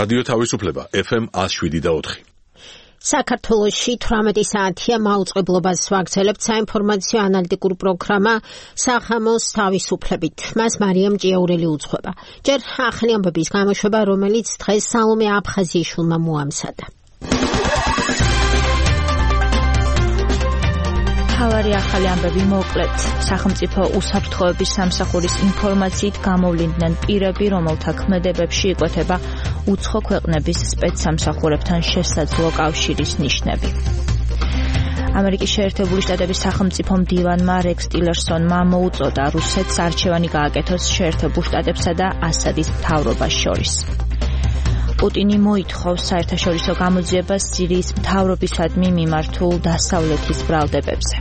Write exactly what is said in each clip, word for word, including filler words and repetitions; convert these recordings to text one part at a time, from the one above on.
რადიო თავისუფლება ეფ ემ one oh seven და four. საქართველოში თვრამეტი საათია მაუწყებლობას ვაგრძელებთ საინფორმაციო ანალიტიკურ პროგრამა სახამოს თავისუფლებით. მას მარიამ ჭიაურელი უძღვება. ჯერ ახალი ამბების გამოშვება, რომელიც დღეს სალომე აფხაზიაშვილმა მოამზადა. თავარი ახალი ამბები მოკლედ. სახელმწიფო უსაფრთხოების სამსახურის ინფორმაციით გამოვლინდნენ პირები, რომელთა ქმედებებში იკვეთება უცხო ქვეყნების სპეცსამსახურებთან შესაძლო კავშირის ნიშნები. ამერიკის შეერთებული შტატების სახელმწიფო მდივანმა რექს ტილერსონმა მოუწოდა რუსეთს არჩევანი გააკეთოს შეერთებულ შტატებსა და ასადის მთავრობას შორის. პუტინი მოითხოვს საერთაშორისო გამოძიებას სირიის მთავრობისადმი მიმართულ დასავლეთის ბრალდებებზე.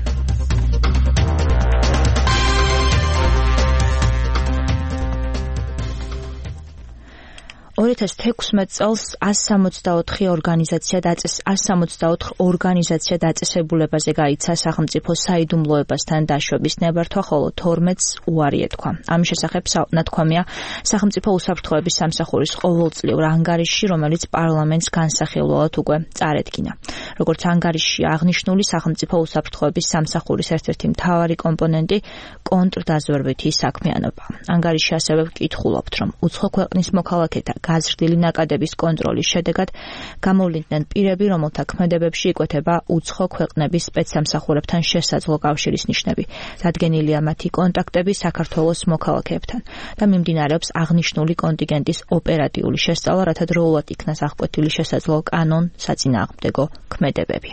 two thousand sixteen წელს one hundred sixty-four ორგანიზაცია დაწეს one hundred sixty-four ორგანიზაცია დაწესებულებაზე გაიცა სახელმწიფო საიდუმლოებასთან დაშვების ნებართვა, ხოლო twelve-ს უარი ეთქვა. ამის შესახებ ნათქვამია სახელმწიფო უსაფრთხოების სამსახურის ყოველწლიურ ანგარიშში, რომელიც პარლამენტს განსახილველად უკვე წარედგინა. როგორც ანგარიშში აღნიშნული, სახელმწიფო უსაფრთხოების სამსახურის ერთ-ერთი მთავარი კომპონენტი კონტრდაზვერვითი საქმიანობა. ანგარიშში ასევე ვკითხულობთ, რომ უცხო ქვეყნის მოქალაქეთა გაზრდილი ნაკადების კონტროლის შედეგად გამოვლინდნენ პირები, რომელთა ქმედებებში იკვეთება უცხო ქვეყნების სპეცსამსახურებთან შესაძლო კავშირის ნიშნები. დადგენილია მათი კონტაქტები საქართველოს მოქალაქეებთან და მიმდინარეობს აღნიშნული კონტინგენტის ოპერატიული შესწავლა, რათა დროულად იქნას აღკვეთილი შესაძლო კანონ საწინააღმდეგო ქმედებები.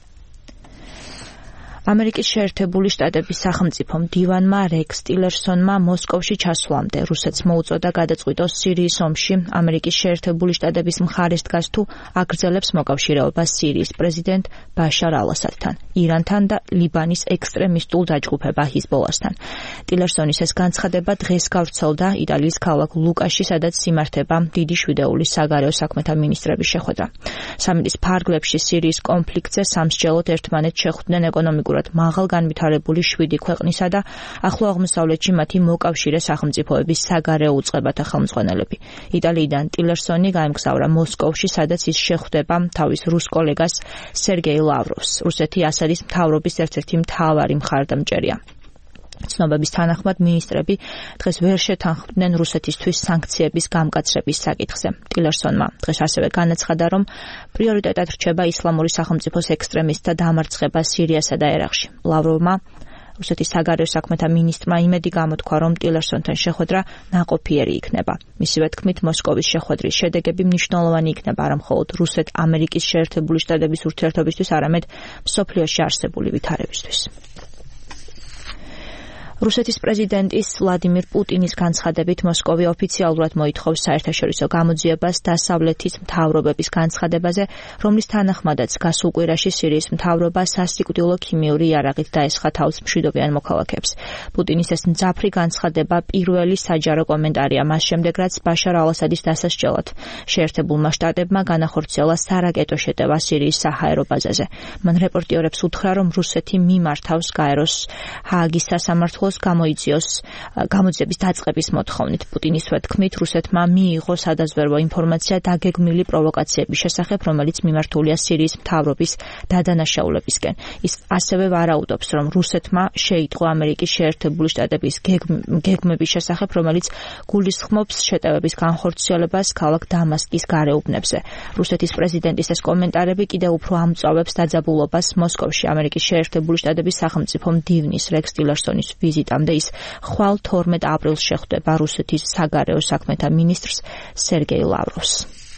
ამერიკის შეერთებული შტატების სახელმწიფო მდივანმა რექს ტილერსონმა მოსკოვში ჩასვლამდე რუსეთს მოუწოდა გადაწყვიტოს სირიის ომში ამერიკის შეერთებული შტატების მხარეს დგას თუ აგრძელებს მოკავშირეობას სირიის პრეზიდენტ ბაშარ ალ-ასადთან, ირანთან და ლიბანის ექსტრემისტულ დაჯგუფება ჰიზბოლასთან. ტილერსონის ეს განცხადება დღეს გავრცელდა იტალიის ქალაქ ლუკაში, სადაც იმართება დიდი შვიდეულის საგარეო საქმეთა მინისტრების შეხვედრა. სამიტის ფარგლებში სირიის კონფლიქტზე სამსჯელოდ ერთმანეთს შეხვდნენ ეკონომიკურად მაღალ განვითარებული შვიდი ქვეყნისა და ახლო აღმოსავლეთში მათი მოკავშირე სახელმწიფოების საგარეო უწყებათა ხელმძღვანელები. იტალიიდან ტილერსონი გაემგზავრა მოსკოვში, სადაც ის შეხვდება თავის რუს კოლეგას სერგეი ლავროვს. რუსეთი ასადის მთავრობის ერთ-ერთი მთავარი მხარდამჭერია. ცნობების თანახმად მინისტრები დღეს ვერ შეთანხმდნენ რუსეთისთვის სანქციების გამკაცრების საკითხზე. ტილერსონმა დღეს ასევე განაცხადა, რომ პრიორიტეტად რჩება ისლამური სახელმწიფოს ექსტრემისტთა დამარცხება სირიასა და ერაყში. ლავროვმა რუსეთის საგარეო საქმეთა მინისტრმა იმედი გამოთქვა, რომ ტილერსონთან შეხვედრა ნაყოფიერი იქნება. მისივე თქმით, მოსკოვის შეხვედრის შედეგები მნიშვნელოვანი იქნება არა მხოლოდ რუსეთ-ამერიკის შეერთებული შტატების ურთიერთობისთვის, არამედ მსოფლიოში არსებული ვითარებისთვის. რუსეთის პრეზიდენტის ვლადიმირ პუტინის განცხადებით მოსკოვი ოფიციალურად მოითხოვს საერთაშორისო გამოძიებას დასავლეთის მთავრობების განცხადებაზე, რომლის თანახმადაც გასულ კვირაში სირიის მთავრობა სასიკვდილო ქიმიური იარაღით დაესხა თავს მშვიდობიან მოქალაქეებს. პუტინის ეს მძაფრი განცხადება პირველი საჯარო კომენტარია მას შემდეგ, რაც ბაშარ ალ-ასადის დასასჯელად შეერთებულმა შტატებმა განახორციელა სარაკეტო შეტევა სირიის საჰაერო ბაზაზე. მან რეპორტიორებს უთხრა, რომ რუსეთი მიმართავს გაეროს ჰააგის სასამართლოს გამოიძიოს გამოძიების დაწყების მოთხოვნით. პუტინის თქმით, რუსეთმა მიიღო სადაზვერვო ინფორმაცია დაგეგმილი პროვოკაციების შესახებ, რომელიც მიმართულია სირიის მთავრობის დადანაშაულებისკენ. ის ასევე ვარაუდობს, რომ რუსეთმა შეიტყო ამერიკის შეერთებული შტატების გეგმების შესახებ, რომელიც გულისხმობს შეტევების განხორციელებას ქალაქ დამასკის გარეუბნებზე. რუსეთის პრეზიდენტის ეს კომენტარები კიდევ უფრო ამწვავებს დაძაბულობას მოსკოვში ამერიკის შეერთებული შტატების სახელმწიფო მდივნის რექს ტილერსონის ვიზიტამდე. ის ხვალ თორმეტ აპრილს შეხვდება რუსეთის საგარეო საქმეთა მინისტრს სერგეი ლავროვს.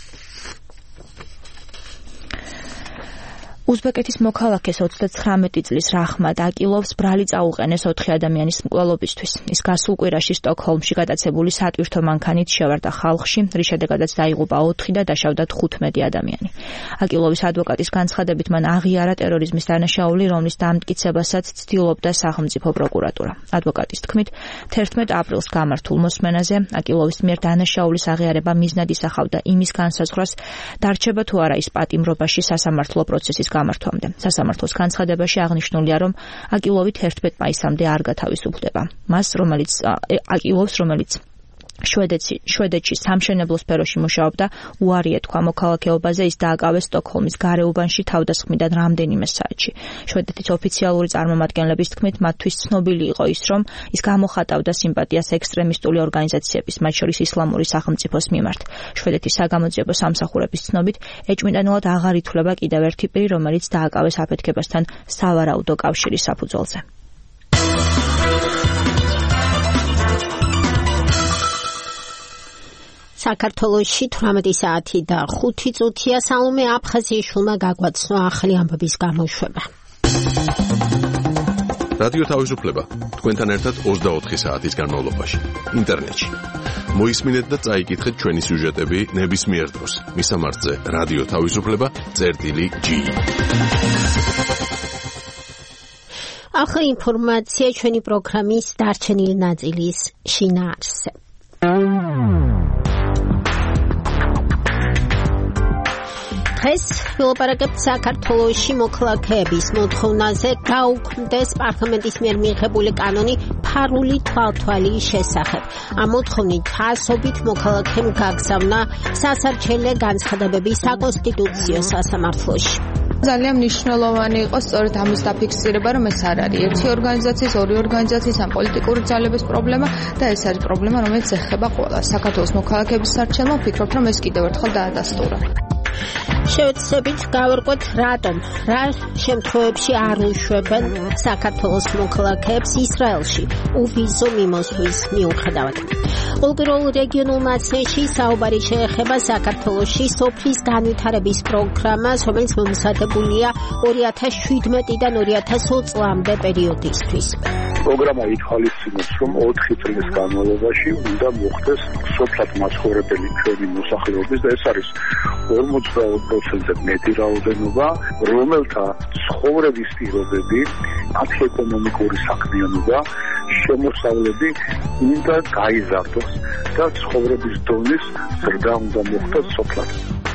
უზბეკეთის მოქალაქეს ოცდათხრამეტი წლის რაჰმად აკილოვს ბრალი წაუყენეს ოთხი ადამიანის მკვლელობისთვის. ის გასულ კვირაში სტოკჰოლმში გატაცებული სატვირთო მანქანით შევარდა ხალხში, რის შედეგადაც დაიღუპა ოთხი და დაშავდა თხუთმეტი ადამიანი. აკილოვის ადვოკატის განცხადებით მან აღიარა ტერორიზმის დანაშაული, რომლის დამტკიცებასაც ცდილობდა სახელმწიფო პროკურატურა. ადვოკატის თქმით, თერთმეტ აპრილს გამართულ მოსმენაზე აკილოვის მიერ დანაშაულის აღიარება მიზნად ისახავდა იმის განსაზღვრას, დარჩება თუ არა ის პატიმრობაში სასამართლო პროცესის გამართვამდე. სასამართლოს განცხადებაში აღნიშნულია, რომ აკილოვი თერთმეტ მაისამდე არ გათავისუფლდება. მას, რომელიც აკილოვს, რომელიც შვედეთში შვედეთში სამშენებლო სფეროში მუშაობდა, უარი ეთქვა მოქალაქეობაზე, ის დააკავეს სტოკჰოლმის გარეუბანში თავდასხმიდან რამდენიმე საათში. შვედეთის ოფიციალური წარმომადგენლების თქმით, მათთვის ცნობილი იყო ის, რომ ის გამოხატავდა სიმპათიას ექსტრემისტული ორგანიზაციების, მათ შორის ისლამური სახელმწიფოს მიმართ. შვედეთის საგამოძიებო სამსახურების ცნობით, ეჭვმიტანილად აღარ ითვლება კიდევ ერთი პირი, რომელიც დააკავეს აფეთქებასთან სავარაუდო კავშირის საფუძველზე. საქართველოში თვრამეტი საათი და ხუთი წუთია. სალომე აფხაზიაშვილმა გაგვაცნო ახალი ამბების გამოშვება. რადიო თავისუფლება თქვენთან ერთად ოცდაოთხი საათის განმავლობაში ინტერნეტში. მოისმინეთ და წაიკითხეთ ჩვენი სიუჟეტები ნებისმიერ დროს. მისამართზე რადიო თავისუფლება წერტილი ჯი. ახალი ინფორმაცია ჩვენი პროგრამის დარჩენილი ნაწილის შინაარსზე. დღეს ვილაპარაკებთ საქართველოში მოქალაქეების მოთხოვნაზე გაუქმდეს პარლამენტის მიერ მიიღებული კანონი ფარული თვალთვალის შესახებ. ამ მოთხოვნით ასობით მოქალაქემ გაგზავნა სასარჩელე განცხადებები საკონსტიტუციო სასამართლოში. ძალიან მნიშვნელოვანი იყო სწორედ ამის დაფიქსირება, რომ ეს არ არის ერთი ორგანიზაციის, ორი ორგანიზაციის ან პოლიტიკური ძალების პრობლემა და ეს არის პრობლემა, რომელიც ეხება ყველას. საქართველოს მოქალაქეების სარჩელმა ვფიქრობ, რომ ეს კიდევ ერთხელ დაადასტურა. შევეცდებით გავარკვევთ რატომ რა შემთხვევებში არ უშვებენ საქართველოს მოქალაქეებს ისრაელში უვიზო მიმოსვლის მიუხედავად. ყოველდღიურ რეგიონულ მასში საუბარი შეეხება საქართველოში სოფლის განვითარების პროგრამას, რომელიც მომზადებულია ორი ათას შვიდმეტიდან ორი ათას ოც წლამდე პერიოდისთვის. პროგრამა ითვალისწინებს, რომ ოთხი წლის განმავლობაში უნდა მოხდეს სოფლად მაცხოვრებელი ჩვენი მოსახლეობის და ეს არის ორმოცდაოთხ პროცენტზე მეტი რაოდენობა, რომელთა ცხოვრების პირობები, მათი ეკონომიკური საქმიანობა, შემოსავლები უნდა გაიზარდოს და ცხოვრების დონის ზრდა უნდა მოხდეს სოფლად.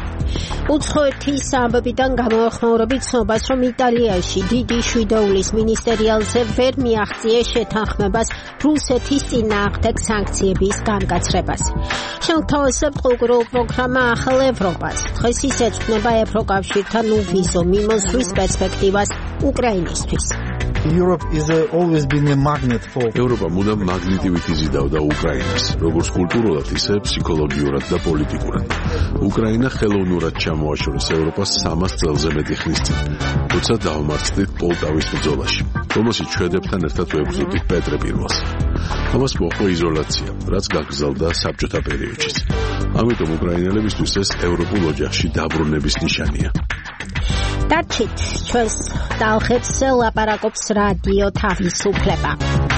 უცხოეთის ამბებიდან გამოეხმაურებით ცნობას, რომ იტალიაში დიდი შვიდეულის მინისტერიალზე ვერ მიაღწიეს შეთანხმებას რუსეთის წინააღმდეგ სანქციების გამკაცრებას. შემოგთავაზებთ ყოველდღიურ პროგრამა ახალ ევროპას. დღეს ის ეძღვნება ევროკავშირთან უვიზო მიმოსვლის პერსპექტივას უკრაინისთვის. Europe is a, always been a magnet for ევროპა მუდამ მაგნიტივით იზიდავდა უკრაინას, როგორც კულტურულად, ისე ფსიქოლოგიურად და პოლიტიკურად. უკრაინა ხელოვნურად ჩამოაშორეს ევროპას სამას წელზე მეტი ხნის წინ, როცა დაამარცხდით პოლტავის ბრძოლაში, რომელშიც შვედებთან ერთად ვებრძოდით პეტრე პირველს. ამას მოჰყვა იზოლაცია, რაც გაგრძელდა საბჭოთა პერიოდშიც. ამიტომ უკრაინელებისთვის ეს ევროპულ ოჯახში დაბრუნების ნიშანია. დარჩით ჩვენს ტალღებს ლაპარაკობს რადიო თავისუფლება.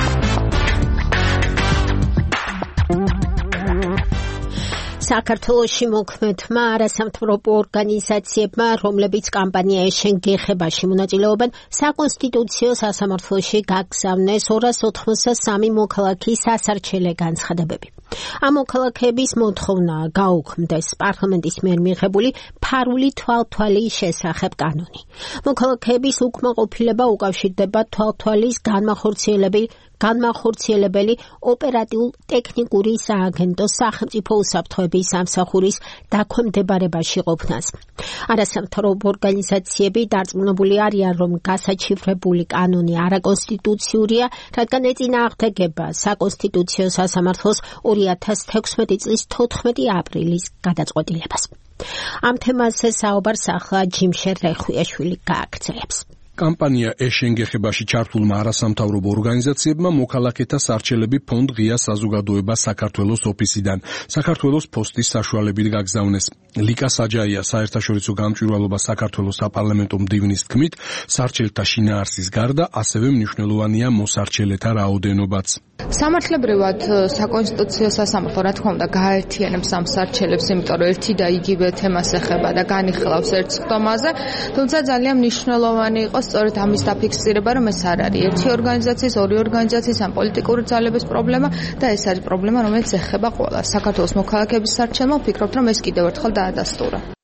საქართველოში მოქმედმა არასამთავრობო ორგანიზაციებმა, რომლებიც კამპანია ეშენ გეხებაში მონაწილეობენ, საკონსტიტუციო სასამართლოში გაგზავნეს ორას ოთხმოცდასამი მოქალაქის სასარჩელე განცხადებები. ამ მოქალაქეების მოთხოვნაა გაუქმდეს პარლამენტის მიერ მიღებული ფარული თვალთვალის შესახებ კანონი. მოქალაქეების უკმაყოფილება უკავშირდება თვალთვალის განმახორციელებელი განმახორციელებელი ოპერატიულ-ტექნიკური სააგენტო სახელმწიფო უსაფრთხოების სამსახურის დაქვემდებარებაში ყოფნას. არასამთავრობო ორგანიზაციები დარწმუნებული არიან, რომ გასაჩივრებული კანონი არაკონსტიტუციურია, რადგან ეწინააღმდეგება საკონსტიტუციო სასამართლოს ორი ათას თექვსმეტი წლის თოთხმეტი აპრილის გადაწყვეტილებას. ამ თემაზე საუბარს ახლა ჯიმშერ რეხვიაშვილი გააგრძელებს. კამპანია ეშენ გეხებაში ჩართულმა არასამთავრობო ორგანიზაციებმა მოქალაქეთა სარჩელები ფონდ ღია საზოგადოება საქართველოს ოფისიდან საქართველოს პოსტის საშუალებით გაგზავნეს. ლიკა საჯაია საერთაშორისო გამჭვირვალობა საქართველოს საპარლამენტო მდივნის თქმით, სარჩელთა შინაარსის გარდა ასევე მნიშვნელოვანია მოსარჩელეთა რაოდენობაც. სამართლებრივად საკონსტიტუციო სასამართლო რა თქმა უნდა გააერთიანებს ამ სარჩელებს, იმიტომ რომ ერთი და იგივე თემას ეხება და განიხილავს ერთ სხდომაზე, თუმცა ძალიან მნიშვნელოვანი იყო სწორედ ამის დაფიქსირება, რომ ეს არ არის ერთი ორგანიზაციის, ორი ორგანიზაციის ან პოლიტიკური ძალების პრობლემა და ეს არის პრობლემა, რომელიც ეხება ყველას. საქართველოს მოქალაქეების სარჩელმა ვფიქრობთ, რომ ეს კიდევ ერთხელ დაადასტურა.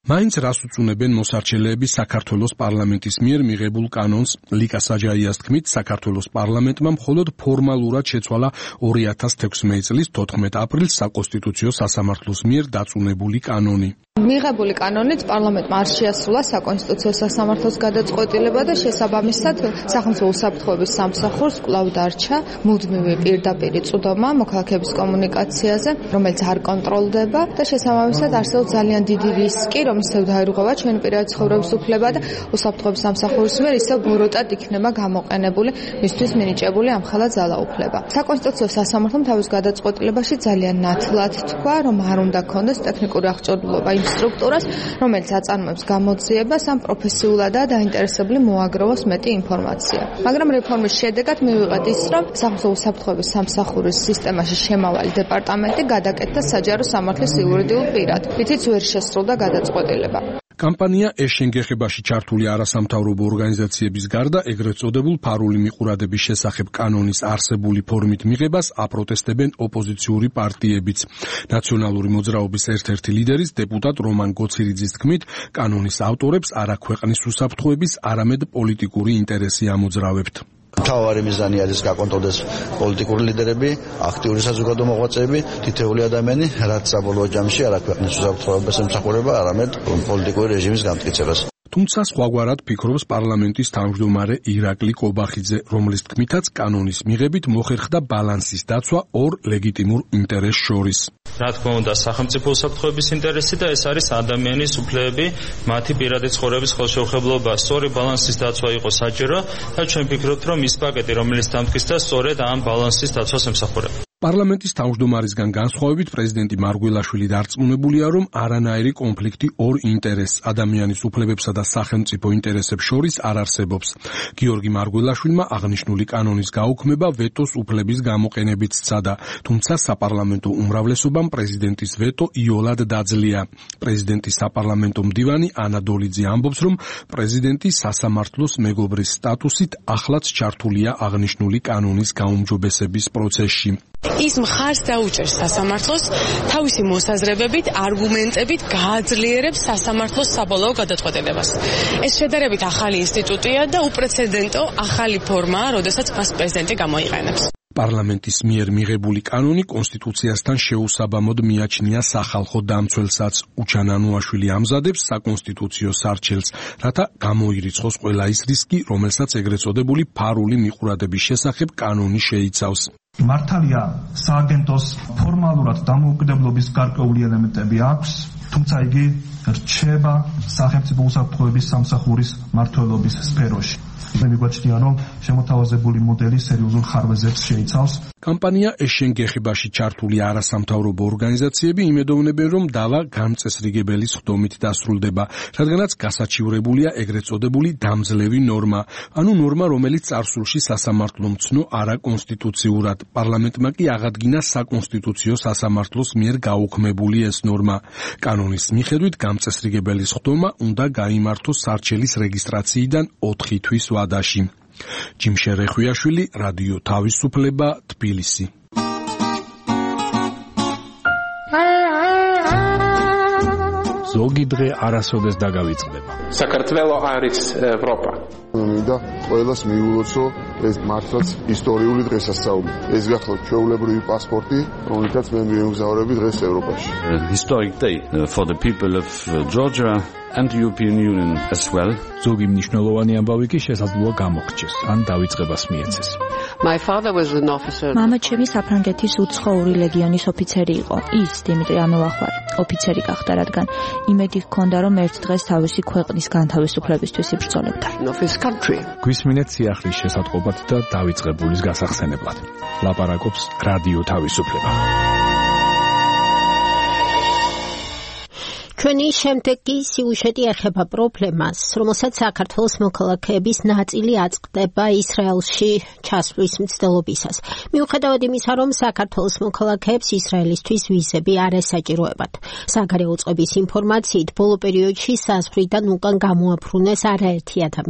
მაინც რას უწუნებენ მოსარჩელეები საქართველოს პარლამენტის მიერ მიღებულ კანონს? ლიკა საჯაიას თქმით, საქართველოს პარლამენტმა მხოლოდ ფორმალურად შეცვალა ორი ათას თექვსმეტი წლის თოთხმეტ აპრილს საკონსტიტუციო სასამართლოს მიერ დაწუნებული კანონი. მიღებული კანონით პარლამენტმა არ შეასრულა საკონსტიტუციო სასამართლოს გადაწყვეტილება და შესაბამისად სახელმწიფო უსაფრთხოების სამსახურს კვლავ დარჩა მუდმივი პირდაპირი წვდომა მოქალაქეების კომუნიკაციაზე, რომელიც არ კონტროლდება და შესაბამისად არსებობს ძალიან დიდი რისკი, რომ ისევ დაირღვევა ჩვენი პირადი ცხოვრების უფლება და უსაფრთხოების სამსახურის მიერ ისევ ბოროტად იქნება გამოყენებული მისთვის მინიჭებული ამხელა ძალაუფლება. საკონსტიტუციო სასამართლომ თავის გადაწყვეტილებაში ძალიან ნათლად თქვა, რომ არ უნდა ქონდეს ტექნიკური აღჭურვილობა სტრუქტურას, რომელიც აწარმოებს გამოძიებას ამ პროფესიულადაა დაინტერესებული მოაგროვოს მეტი ინფორმაცია. მაგრამ რეფორმის შედეგად მივიღეთ ის, რომ სახელმწიფო უსაფრთხოების სამსახურის სისტემაში შემავალი დეპარტამენტი გადაკეთდა საჯარო სამართლის იურიდიულ პირად, რითიც ვერ შესრულდა გადაწყვეტილება. კამპანია ეშენგეხებაში ჩართული არასამთავრობო ორგანიზაციების გარდა ეგრეთ წოდებულ ფარული მიყურადების შესახებ კანონის არსებული ფორმით მიღებას აპროტესტებენ ოპოზიციური პარტიებიც. ნაციონალური მოძრაობის ერთ-ერთი ლიდერის დეპუტატ რომან გოცირიძის თქმით, კანონის ავტორებს არა ქვეყნის უსაფრთხოების, არამედ პოლიტიკური ინტერესი ამოძრავებთ. მთავარი მიზანი არის გაკონტროლდეს პოლიტიკური ლიდერები, აქტიური საზოგადო მოღვაწეები, თითოეული ადამიანი, რაც საბოლოო ჯამში არა ქვეყნის უსაფრთხოებას ემსახურება, არამედ პოლიტიკური რეჟიმის განმტკიცებას. თუმცა სხვაგვარად ფიქრობს პარლამენტის თავმჯდომარე ირაკლი კობახიძე, რომლის თქმითაც კანონის მიღებით მოხერხდა ბალანსის დაცვა ორ ლეგიტიმურ ინტერესს შორის. რა თქმა უნდა, სახელმწიფო უსაფრთხოების ინტერესი და ეს არის ადამიანის უფლებები, მათი პირადი ცხოვრების ხელშეუხებლობა. სწორი ბალანსის დაცვა იყო საჭირო და ჩვენ ვფიქრობთ, რომ ის პაკეტი, რომელიც დამტკიცდა, სწორედ ამ ბალანსის დაცვას ემსახურება. პარლამენტის თავმჯდომარისგან განსხვავებით პრეზიდენტი მარგველაშვილი დარწმუნებულია, რომ არანაირი კონფლიქტი ორ ინტერესს, ადამიანის უფლებებსა და სახელმწიფო ინტერესებს შორის არ არსებობს. გიორგი მარგველაშვილმა აღნიშნული კანონის გაუქმება ვეტოს უფლების გამოყენებით სცადა, თუმცა საპარლამენტო უმრავლესობამ პრეზიდენტის ვეტო იოლად დაძლია. პრეზიდენტის საპარლამენტო მდივანი ანა დოლიძე ამბობს, რომ პრეზიდენტი სასამართლოს მეგობრის სტატუსით ახლაც ჩართულია აღნიშნული კანონის გაუმჯობესების პროცესში. ის მხარს დაუჭერს სასამართლოს თავისი მოსაზრებებით, არგუმენტებით გააძლიერებს სასამართლოს საბოლოო გადაწყვეტილებას. ეს შედარებით ახალი ინსტიტუტია და უპრეცედენტო ახალი ფორმაა, როდესაც მას პრეზიდენტი გამოიყენებს. პარლამენტის მიერ მიღებული კანონი კონსტიტუციასთან შეუსაბამოდ მიაჩნია სახალხო დამცველსაც. უჩან ანუაშვილი ამზადებს საკონსტიტუციო სარჩელს, რათა გამოირიცხოს ყველა ის რისკი, რომელსაც ეგრეთ წოდებული ფარული მიყურადების შესახებ კანონი შეიცავს. მართალია სააგენტოს ფორმალურად დამოუკიდებლობის გარკვეული ელემენტები აქვს, თუმცა იგი რჩება სახელმწიფო უსაფრთხოების სამსახურის მმართველობის სფეროში. მე მიგვაჩნია, რომ შემოთავაზებული მოდელი სერიოზულ ხარვეზებს შეიცავს. კამპანია ეშენგეხებაში ჩართული არასამთავრობო ორგანიზაციები იმედოვნებენ, რომ დავა განწესრიგებელი სხდომით დასრულდება, რადგანაც გასაჩივრებულია ეგრეთ წოდებული დამძლევი ნორმა, ანუ ნორმა, რომელიც წარსულში სასამართლომ ცნო არაკონსტიტუციურად. პარლამენტმა კი აღადგინა საკონსტიტუციო სასამართლოს მიერ გაუქმებული ეს ნორმა. კანონის მიხედვით განწესრიგებელი სხდომა უნდა გაიმართოს სარჩელის რეგისტრაციიდან ოთხი თვის ვადაში. ჯიმშე რეხვიაშვილი, რადიო თავისუფლება, თბილისი. ზოგი დღე არასოდეს დაგავიწყდება. საქართველო არის ევროპა. მინდა ყველას მიულოცო ეს მართლაც ისტორიული დღესასწაული. ეს გახლავთ ჩვეულებრივი პასპორტი, რომელთაც მე მივემგზავრები დღეს ევროპაში. Historic day for the people of Georgia and the European Union as well. ზოგი მნიშვნელოვანი ამბავი კი შესაძლოა გამოგრჩეს, ან დავიწყებას მიეცეს. My father was an officer. მამა ჩემი საფრანგეთის უცხოური ლეგიონის ოფიცერი იყო. ის დიმიტრი ამელახვარი ოფიცერი გახდა, რადგან იმედი ჰქონდა, რომ ერთ დღეს თავისი ქვეყნის განთავისუფლებისთვის იბრძოლებდა. გვისმინეთ სიახლის შესატყობად და დავიწყებულის გასახსენებლად. ლაპარაკობს რადიო თავისუფლება. ჩვენი შემდეგი სიუჟეტი ეხება პრობლემას, რომელსაც საქართველოს მოქალაქეების ნაწილი აწყდება ისრაელში ჩასვლის მცდელობისას. მიუხედავად იმისა, რომ საქართველოს მოქალაქეებს ისრაელისთვის ვიზები არ ესაჭიროებათ. საგარეო წყობის ინფორმაციით, ბოლო პერიოდში საზღვრიდან უკან გამოაფრუნეს არაერთი ადამიანი.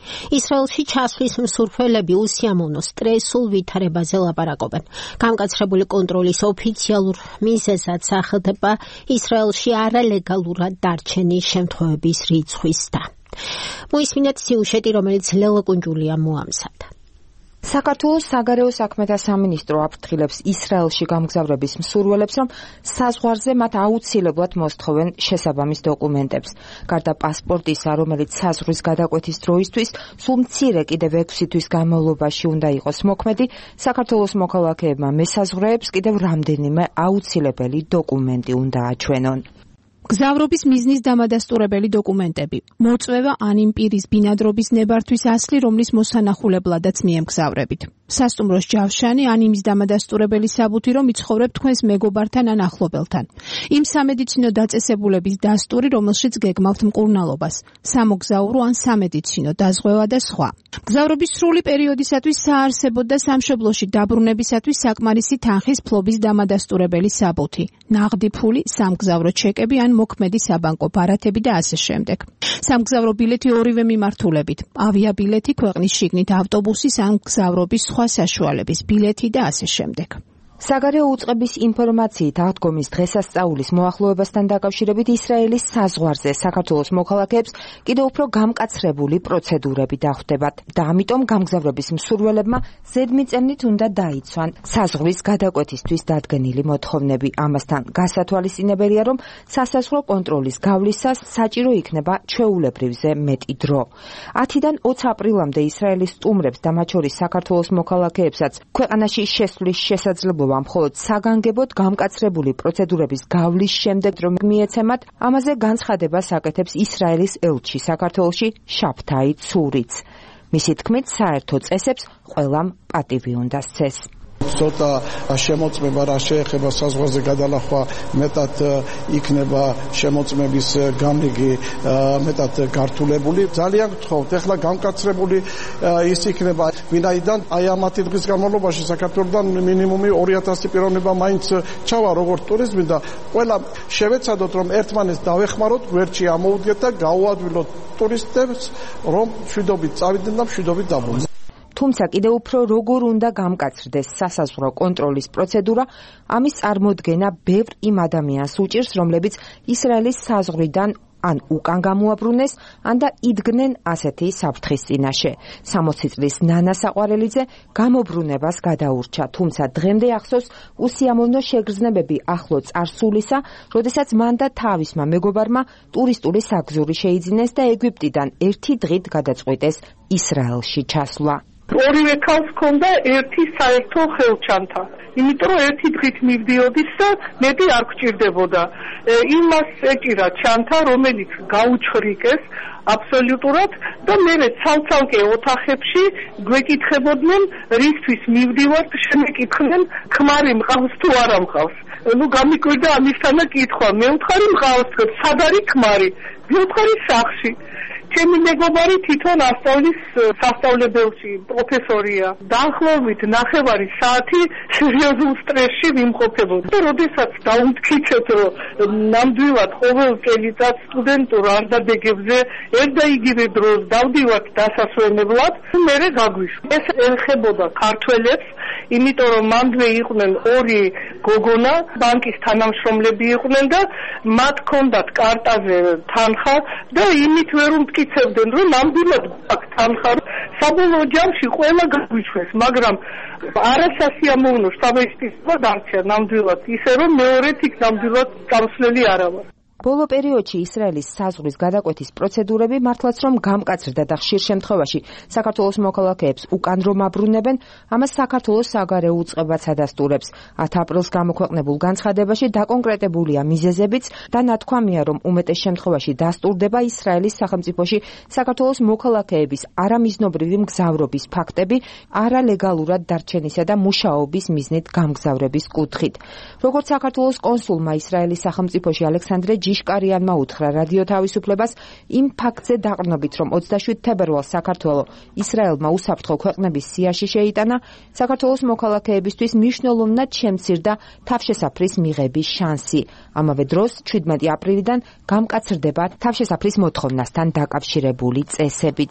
ისრაელში ჩასვლის მსურველები უსიამოვნო სტრესულ ვითარებაზე ლაპარაკობენ. გამკაცრებული კონტროლის ოფიციალურ მიზეზად სახელდება ისრაელში არალეგალურად დარჩენის შემთხვევების რიცხვის და. მოისმინეთ სიუჟეტი, რომელიც ლელა კუნჯულია მოამზადა. საქართველოს საგარეო საქმეთა სამინისტრო აფრთხილებს ისრაელში გამგზავრების მსურველებს, რომ საზღვარზე მათ აუცილებლად მოსთხოვენ შესაბამის დოკუმენტებს. გარდა პასპორტისა, რომელიც საზღვრის გადაკვეთის დროისთვის სულ მცირე კიდევ ექვსი თვის განმავლობაში უნდა იყოს მოქმედი, საქართველოს მოქალაქეებმა მესაზღვრეებს კიდევ რამდენიმე აუცილებელი დოკუმენტი უნდა აჩვენონ. გზავრობის მიზნის დამადასტურებელი დოკუმენტები, მოწვევა ან იმ პირის ბინადრობის ნებართვის ასლი, რომლის მოსანახულებლადაც მიემგზავრებით. სასტუმროს ჯავშანი ან იმის დამადასტურებელი საბუთი, რომ იცხოვრებ თქვენს მეგობართან ან ახლობელთან. იმ სამედიცინო დაწესებულების დასტური, რომელშიც გეგმავთ მკურნალობას, სამოგზაურო ან სამედიცინო დაზღვევა და სხვა. გზავრობის სრული პერიოდისათვის საარსებოდ და სამშობლოში დაბრუნებისათვის საკმარისი თანხის ფლობის დამადასტურებელი საბუთი, ნაღდი ფული, სამგზავრო ჩეკები ან მოქმედი საბანკო ბარათები და ასე შემდეგ. სამგზავრო ბილეთი ორივე მიმართულებით, ავიაბილეთი, ქვეყნის შიგნით ავტობუსის ან გზავრობის სხვა საშუალების ბილეთი და ასე შემდეგ. საგარეო უწყების ინფორმაციით აღდგომის დღესასწაულის მოახლოებასთან დაკავშირებით ისრაელის საზღვარზე საქართველოს მოქალაქეებს კიდევ უფრო გამკაცრებული პროცედურები დახვდებათ და ამიტომ გამგზავრების მსურველებმა ზედმიწევნით უნდა დაიცვან საზღვრის გადაკვეთისთვის დადგენილი მოთხოვნები. ამასთან გასათვალისწინებელია, რომ სასაზღვრო კონტროლის გავლისას საჭირო იქნება ჩვეულებრივზე მეტი დრო. ათიდან ოც აპრილამდე ისრაელის სტუმრებს და მათ შორის საქართველოს მოქალაქეებსაც ქვეყანაში შესვლის შესაძლებლობა მხოლოდ საგანგებოდ გამკაცრებული პროცედურების გავლის შემდეგ რომ მიეცემათ, ამაზე განცხადებას აკეთებს ისრაელის ელჩი საქართველოში შაფთაი ცურიც. მისი თქმით, საერთო წესებს ყველამ პატივი უნდა სცეს. ცოტა შემოწმება რა შეეხება საზღვარზე გადალახვა მეტად იქნება შემოწმების გამრიგი მეტად გართულებული. ძალიან გთხოვთ, ეხლა გამკაცრებული ის იქნება, ვინაიდან აი ამათი დღის განმავლობაში საქართველოსთან მინიმუმი ორი ათასი პიროვნება მაინც ჩავა როგორც ტურიზმი და ყველა შევეცადოთ, რომ ერთმანეთს დავეხმაროთ, გვერდში ამოუდგეთ და გაუადვილოთ ტურისტებს, რომ მშვიდობით წავიდნენ და მშვიდობით დაბრუნდნენ. თუმცა კიდევ უფრო როგორ უნდა გამკაცრდეს სასაზღვრო კონტროლის პროცედურა, ამის წარმოდგენა ბევრ იმ ადამიანს უჭირს, რომლებიც ისრაელის საზღვრიდან ან უკან გამოაბრუნეს, ან და იდგნენ ასეთი საფრთხის წინაშე. სამოცი წლის ნანა საყვარელიძე გამობრუნებას გადაურჩა, თუმცა დღემდე ახსოვს უსიამოვნო შეგრძნებები ახლო წარსულისა, როდესაც მან და თავისმა მეგობარმა ტურისტული საგზური შეიძინეს და ეგვიპტიდან ერთი დღით გადაწყვიტეს ისრაელში ჩასვლა. ორივე ქალს ჰქონდა ერთი საერთო ხელჩანთა. იმიტომ რომ ერთი დღით მივდიოდის და მეტი არ გჭირდებოდა. იმას ეჭირა ჩანთა, რომელიც გაუჩხრიკეს აბსოლუტურად და მე ცალ-ცალკე ოთახებში გვეკითხებოდნენ, რისთვის მივდივართ, შემეკითხნენ, ქმარი მყავს თუ არა მყავს. ნუ გამიკვირდა ამისთანა კითხვა. მე ვთხარი მყავს, სად არის ქმარი? მე ვთხარი სახლში. ჩემი მეგობარი თვითონ ასწავლის სასწავლებელში, პროფესორია. დაახლოებით ნახევარი საათი სერიოზულ სტრესში ვიმყოფებოდა. და როდესაც დაუმტკიცეთ, რომ ნამდვილად ყოველ წელიწად სტუდენტურ არდადეგებზე ერთ და იგივე დროს დავდივართ დასასვენებლად, მერე გაგვიშვა. ეს ეხებოდა ქართველებს, იმიტომ რომ მანდვე იყვნენ ორი გოგონა, ბანკის თანამშრომლები იყვნენ და მათ ჰქონდათ კარტაზე თანხა და იმით ვერ უმტკიცებდნენ, რომ ნამდვილად აქვს თანხა. საბოლოო ჯამში ყველა გაგვიშვეს, მაგრამ არასასიამოვნო შთაბეჭდილება დარჩა ნამდვილად, ისე რომ მეორედ იქ ნამდვილად წამსვლელი არა ვარ. ბოლო პერიოდში ისრაელის საზღვრის გადაკვეთის პროცედურები მართლაც რომ გამკაცრდა და ხშირ შემთხვევაში საქართველოს მოქალაქეებს უკან რომ აბრუნებენ, ამას საქართველოს საგარეო უწყებაც ადასტურებს. ათი აპრილს გამოქვეყნებულ განცხადებაში დაკონკრეტებულია მიზეზებიც და ნათქვამია, რომ უმეტეს შემთხვევაში დასტურდება ისრაელის სახელმწიფოში საქართველოს მოქალაქეების არამიზნობრივი მგზავრობის ფაქტები არალეგალურად დარჩენისა და მუშაობის მიზნით გამგზავრების კუთხით. როგორც საქართველოს კონსულმა ისრაელის სახელმწიფოში ალექსანდრე ჯიშკარიანმა უთხრა რადიო თავისუფლებას, იმ ფაქტზე დაყრდნობით, რომ ოცდაშვიდ თებერვალს საქართველო ისრაელმა უსაფრთხო ქვეყნების სიაში შეიტანა, საქართველოს მოქალაქეებისთვის მნიშვნელოვნად შემცირდა თავშესაფრის მიღების შანსი. ამავე დროს ჩვიდმეტი აპრილიდან გამკაცრდება თავშესაფრის მოთხოვნასთან დაკავშირებული წესებიც.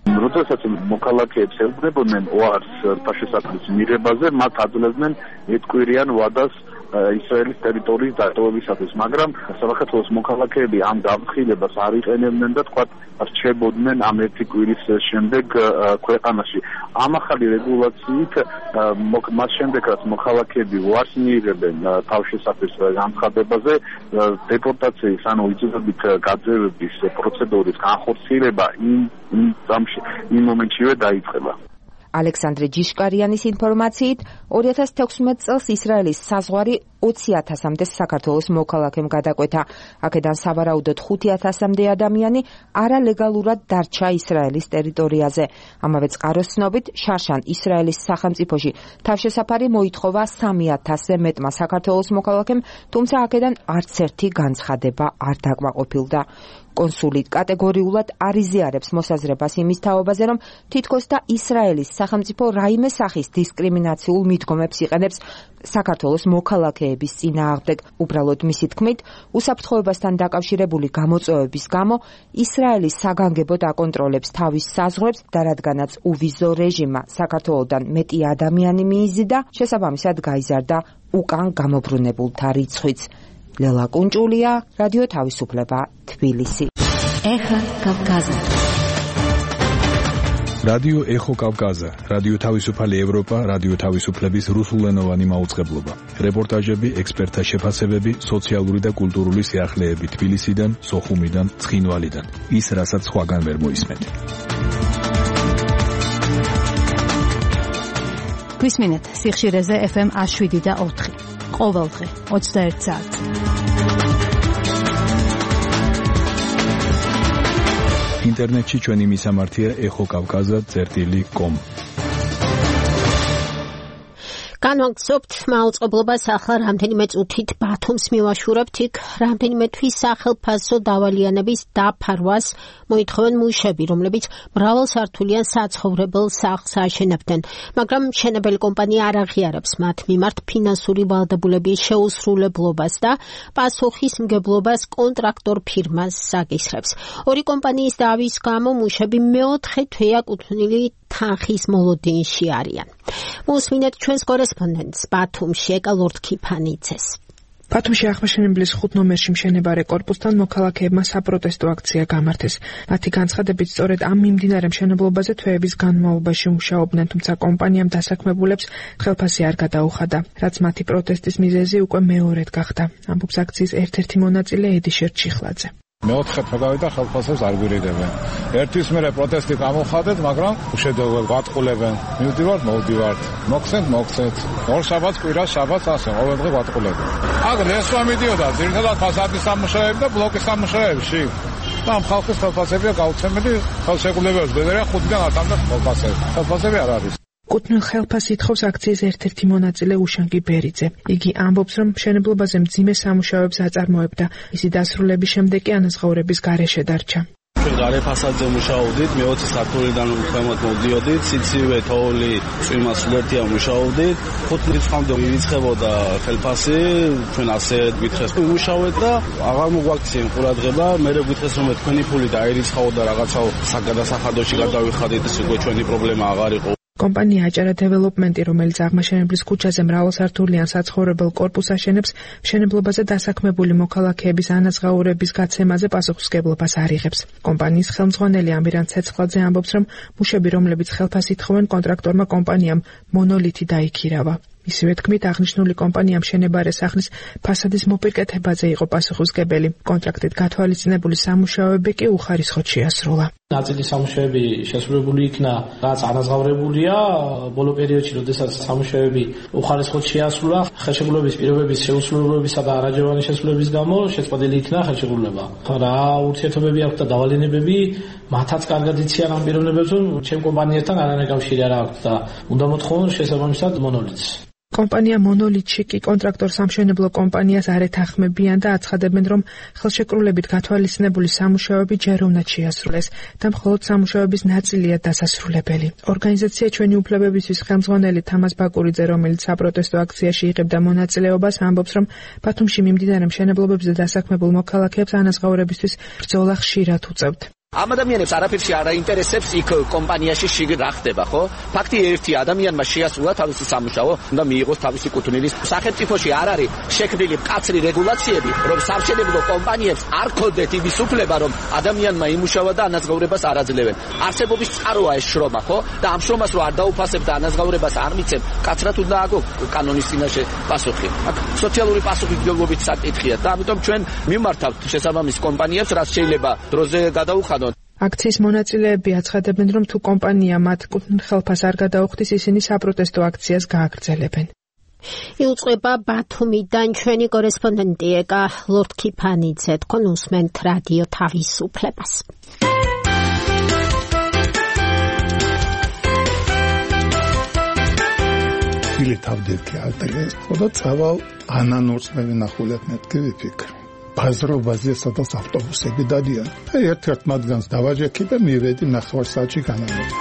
როდესაც მოქალაქეებს ელოდებოდნენ უარს ფაშისტების მიღებაზე, მათ აძლევდნენ ეთკვირიან ვადას ისრაელის ტერიტორიის დატოვებისათვის, მაგრამ საქართველოს მოქალაქეები ამ დამხილებას არ იყენებდნენ და თქვა რჩებოდნენ ამ ერთი კვირის შემდეგ ქვეყანაში. ამ ახალი რეგულაციით მას შემდეგ რაც მოქალაქეები უარს მიიღებენ თავშესაფრის განცხადებაზე, დეპორტაციის ანუ იწოდებით გაძევების პროცედურის განხორციელება იმ იმ მომენტშივე დაიწყება. ალექსანდრე ჯიშკარიანის ინფორმაციით ორი ათას თექვსმეტ წელს ისრაელის საზღვარი ოცი ათასამდე საქართველოს მოქალაქემ გადაკვეთა. აქედან სავარაუდოდ ხუთი ათასამდე ადამიანი არალეგალურად დარჩა ისრაელის ტერიტორიაზე. ამავე წყაროს ცნობით, შარშან ისრაელის სახელმწიფოში თავშესაფარი მოითხოვა სამი ათასზე მეტმა საქართველოს მოქალაქემ, თუმცა აქედან არც ერთი განცხადება არ დაკმაყოფილდა. კონსული კატეგორიულად არ იზიარებს მოსაზრებას იმის თაობაზე, რომ თითქოს და ისრაელის სახელმწიფო რაიმე სახის დისკრიმინაციულ მიდგომებს იყენებს საქართველოს მოქალაქეების წინააღმდეგ. უბრალოდ მისი თქმით, უსაფრთხოებასთან დაკავშირებული გამოწვევების გამო ისრაელის საგანგებო აკონტროლებს თავის საზღვრებს და რადგანაც უვიზო რეჟიმა საქართველოდან მეტი ადამიანი მიიზიდა, შესაბამისად გაიზარდა უკან გამობრუნებულთა რიცხვიც. ლელა კუნჭულია, რადიო თავისუფლება, თბილისი. ეხა კავკაზა. რადიო ეხო კავკაზა, რადიო თავისუფალი ევროპა, რადიო თავისუფლების რუსულენოვანი მაუწყებლობა. რეპორტაჟები, ექსპერტთა შეფასებები, სოციალური და კულტურული სიახლეები თბილისიდან, სოხუმიდან, ცხინვალიდან. ის, რასაც სხვაგან ვერ მოისმენთ. გვისმინეთ სიხშირეზე ეფ ემ ათს შვიდი და ოთხი. ყოველდღე ოცდაერთ საათს. ინტერნეტში ჩვენი მისამართია ეხო კავკაზა წერტილი კომ. განვაგრძობთ მაუწყებლობას ახლა რამდენიმე წუთით ბათუმს მივაშურებთ, იქ რამდენიმე თვის სახელფასო დავალიანების დაფარვას მოითხოვენ მუშები, რომლებიც მრავალსართულიან საცხოვრებელ სახლს აშენებდნენ, მაგრამ მშენებელი კომპანია არ აღიარებს მათ მიმართ ფინანსური ვალდებულების შეუსრულებლობას და პასუხისმგებლობას კონტრაქტორ ფირმას აგისრებს. ორი კომპანიის დავის გამო მუშები მეოთხე თვეა კუთვნილი თანხის მოლოდინში არიან. მოსმინეთ ჩვენს კორესპონდენტს ბათუმში ეკალორდ ქიფანიძეს. ბათუმში აღმაშენებლის ხუთ ნომერში მშენებარე კორპუსთან მოქალაქეებმა საპროტესტო აქცია გამართეს. მათი განცხადებით, სწორედ ამ მიმდინარე მშენებლობაზე თვეების განმავლობაში მუშაობდნენ, თუმცა კომპანიამ დასაქმებულებს ხელფასი არ გადაუხადა, რაც მათი პროტესტის მიზეზი უკვე მეორედ გახდა. ამბობს აქციის ერთ-ერთი მონაწილე ედიშერ ჩიხლაძე. მეოთხე თვე გავიდა ხელფასებს არ გვირიდებენ. ერთვის მერე პროტესტი გამოვხადეთ, მაგრამ უშედეგოდ გვატყულებენ. მივდივართ, მოვდივართ. მოგცეთ, მოგცეთ. ორ შაბათს, კვირას შაბათს ასე ყოველდღე გვატყულებენ. აგრე ესვა მიდიოდა ძირითადად ფასადის სამუშაოები და ბლოკის სამუშაოებში. და ამ ხალხის ხელფასებია გაუცემელი, ხელშეკრულებებს ბედერია ხუთიდან ათამდე ხელფასები. ხელფასები არ არის. კუთვნილ ხელფასს ითხოვს აქციის ერთ-ერთი მონაწილე უშანგი ბერიძე. იგი ამბობს, რომ მშენებლობაზე მძიმე სამუშაოებს აწარმოებდა. მისი დასრულების შემდეგ კი ანაზღაურების გარეშე დარჩა. ჩვენ გარე ფასადზე მუშაობდით, მეოცე სართულიდან ქვემოთ მოვდიოდით, სიცივე, თოვლი, წვიმა სულერთია მუშაობდით. ხუთ რიცხვამდე მივიწყებოდა ხელფასი, ჩვენ ასე გითხრეს, ვიმუშავეთ და აღარ მოგვაქციან ყურადღება, მერე გითხრეს რომ თქვენი ფული დაირიცხაო და რაღაცაო საგადასახადოში გადავიხადეთ, ეს უკვე ჩვენი პრობლემა აღარ იყო. კომპანია აჭარა დეველოპმენტი, რომელიც აღმაშენებლის ქუჩაზე მრავალსართულიან საცხოვრებელ კორპუსს აშენებს, მშენებლობაზე დასაქმებული მოქალაქეების ანაზღაურების გაცემაზე პასუხისმგებლობას არ იღებს. კომპანიის ხელმძღვანელი ამირან ცეცხლაძე ამბობს, რომ მუშები, რომლებიც ხელფასს ითხოვენ, კონტრაქტორმა კომპანიამ მონოლითი დაიქირავა. მისივე თქმით, აღნიშნული კომპანია მშენებარე სახლის ფასადის მოპირკეთებაზე იყო პასუხისმგებელი. კონტრაქტით გათვალისწინებული სამუშაოები კი უხარისხოდ შეასრულა. ნაწილი სამუშაოები შესრულებული იქნა, რაც ანაზღაურებულია ბოლო პერიოდში, როდესაც სამუშაოები უხარისხოდ შეასრულა. ხელშეკრულების პირობების შეუსრულებლობისა და არაჯეროვანი შესრულების გამო შეწყვეტილი იქნა ხელშეკრულება. რა ურთიერთობები აქვს და დავალენებები, მათაც კარგად იციან ამ პიროვნებებს, რომ ჩემ კომპანიასთან არანაირი კავშირი არ აქვს და უნდა მოთხოვონ შესაბამისად მონოლითს. კომპანია მონოლითში კი კონტრაქტორ სამშენებლო კომპანიას არ ეთანხმებიან და აცხადებენ, რომ ხელშეკრულებით გათვალისწინებული სამუშაოები ჯერ უნდა შეასრულეს და მხოლოდ სამუშაოების ნაწილია დასასრულებელი. ორგანიზაცია ჩვენი უფლებებისთვის ხელმძღვანელი თამაზ ბაკურიძე, რომელიც საპროტესტო აქციაში იღებდა მონაწილეობას, ამბობს, რომ ბათუმში მიმდინარე მშენებლობებზე დასაქმებულ მოქალაქეებს ანაზღაურებისთვის ბრძოლა ხშირად უწევთ. ამ ადამიანებს არაფერში არ აინტერესებს იქ კომპანიაში შიგ რა ხდება, ხო? ფაქტი ერთი, ადამიანმა შეასრულა თავისი სამუშაო, უნდა მიიღოს თავისი კუთვნილის. სახელმწიფოში არ არის შექმნილი მკაცრი რეგულაციები, რომ სამშენებლო კომპანიებს არ ქონდეთ იმის უფლება, რომ ადამიანმა იმუშავა და ანაზღაურებას არ აძლევენ. არსებობის წყაროა ეს შრომა, ხო? და ამ შრომას რო არ დაუფასებ და ანაზღაურებას არ მიცემ, კაცრად უნდა აგო კანონის წინაშე პასუხი. აქ სოციალური პასუხისმგებლობით საკითხია და ამიტომ ჩვენ მიმართავთ შესაბამის კომპანიებს, რაც შეიძლება დროზე გადაუხადონ. აქციის მონაწილეები აცხადებენ, რომ თუ კომპანია მათ კუთვნილ-ხელფას არ გადაუხდის, ისინი საპროტესტო აქციას გააგრძელებენ. იუწყება ბათუმიდან ჩვენი კორესპონდენტი ეკა ლორდ-ქიფანიძე, თქვენ უსმენთ რადიო თავისუფლებას. Ili თავდექი ადრეს, ხოდა წავალ ანანურს მე ვინახულებ მეთქი ვიფიქრ. ბაზრობაზე სადაც ავტობუსები დადიან. აი ერთ-ერთ მათგანს დავაჯექი და მივედი ნახევარ საათში განამება.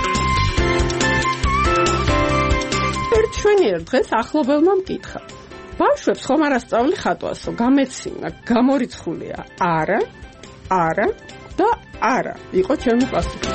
ერთ შვენიერ დღეს ახლობელმა მკითხა. ბავშვებს ხომ არ ასწავლი ხატვასო, გამეცინა, გამორიცხულია. არა, არა და არა. იყო ჩემი პასუხი.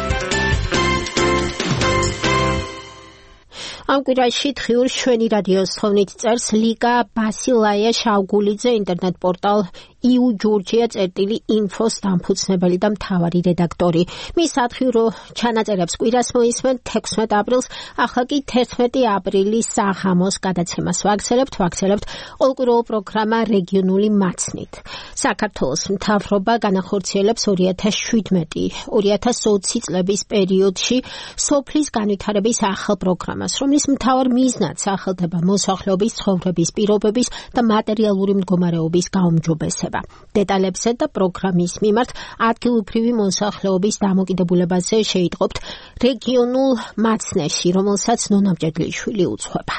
ამ კვირაში თხიურ შვენი რადიოს თხოვნით წერს ლიკა ბასილაია შავგულიძე ინტერნეტ პორტალ იუ ჯორჯია წერტილი ინფოს დამფუძნებელი და მთავარი რედაქტორი. მის სათხიურო ჩანაწერებს კვირას მოისმენ თექვსმეტ აპრილს, ახლა კი თერთმეტი აპრილის საღამოს გადაცემას ვაგრძელებთ, ვაგრძელებთ ყოველკვირეულ პროგრამა რეგიონული მაცნით. საქართველოს მთავრობა განახორციელებს ორი ათას შვიდმეტი ორი ათას ოცი წლების პერიოდში სოფლის განვითარების ახალ პროგრამას, რომლის მთავარ მიზნად სახელდება მოსახლეობის ცხოვრების პირობების და მატერიალური მდგომარეობის გაუმჯობესება. დეტალებზე და პროგრამის მიმართ ადგილობრივი მოსახლეობის დამოკიდებულებაზე შეიტყობთ რეგიონულ მაცნეში, რომელსაც ნონა მჭედლიშვილი უძღვება.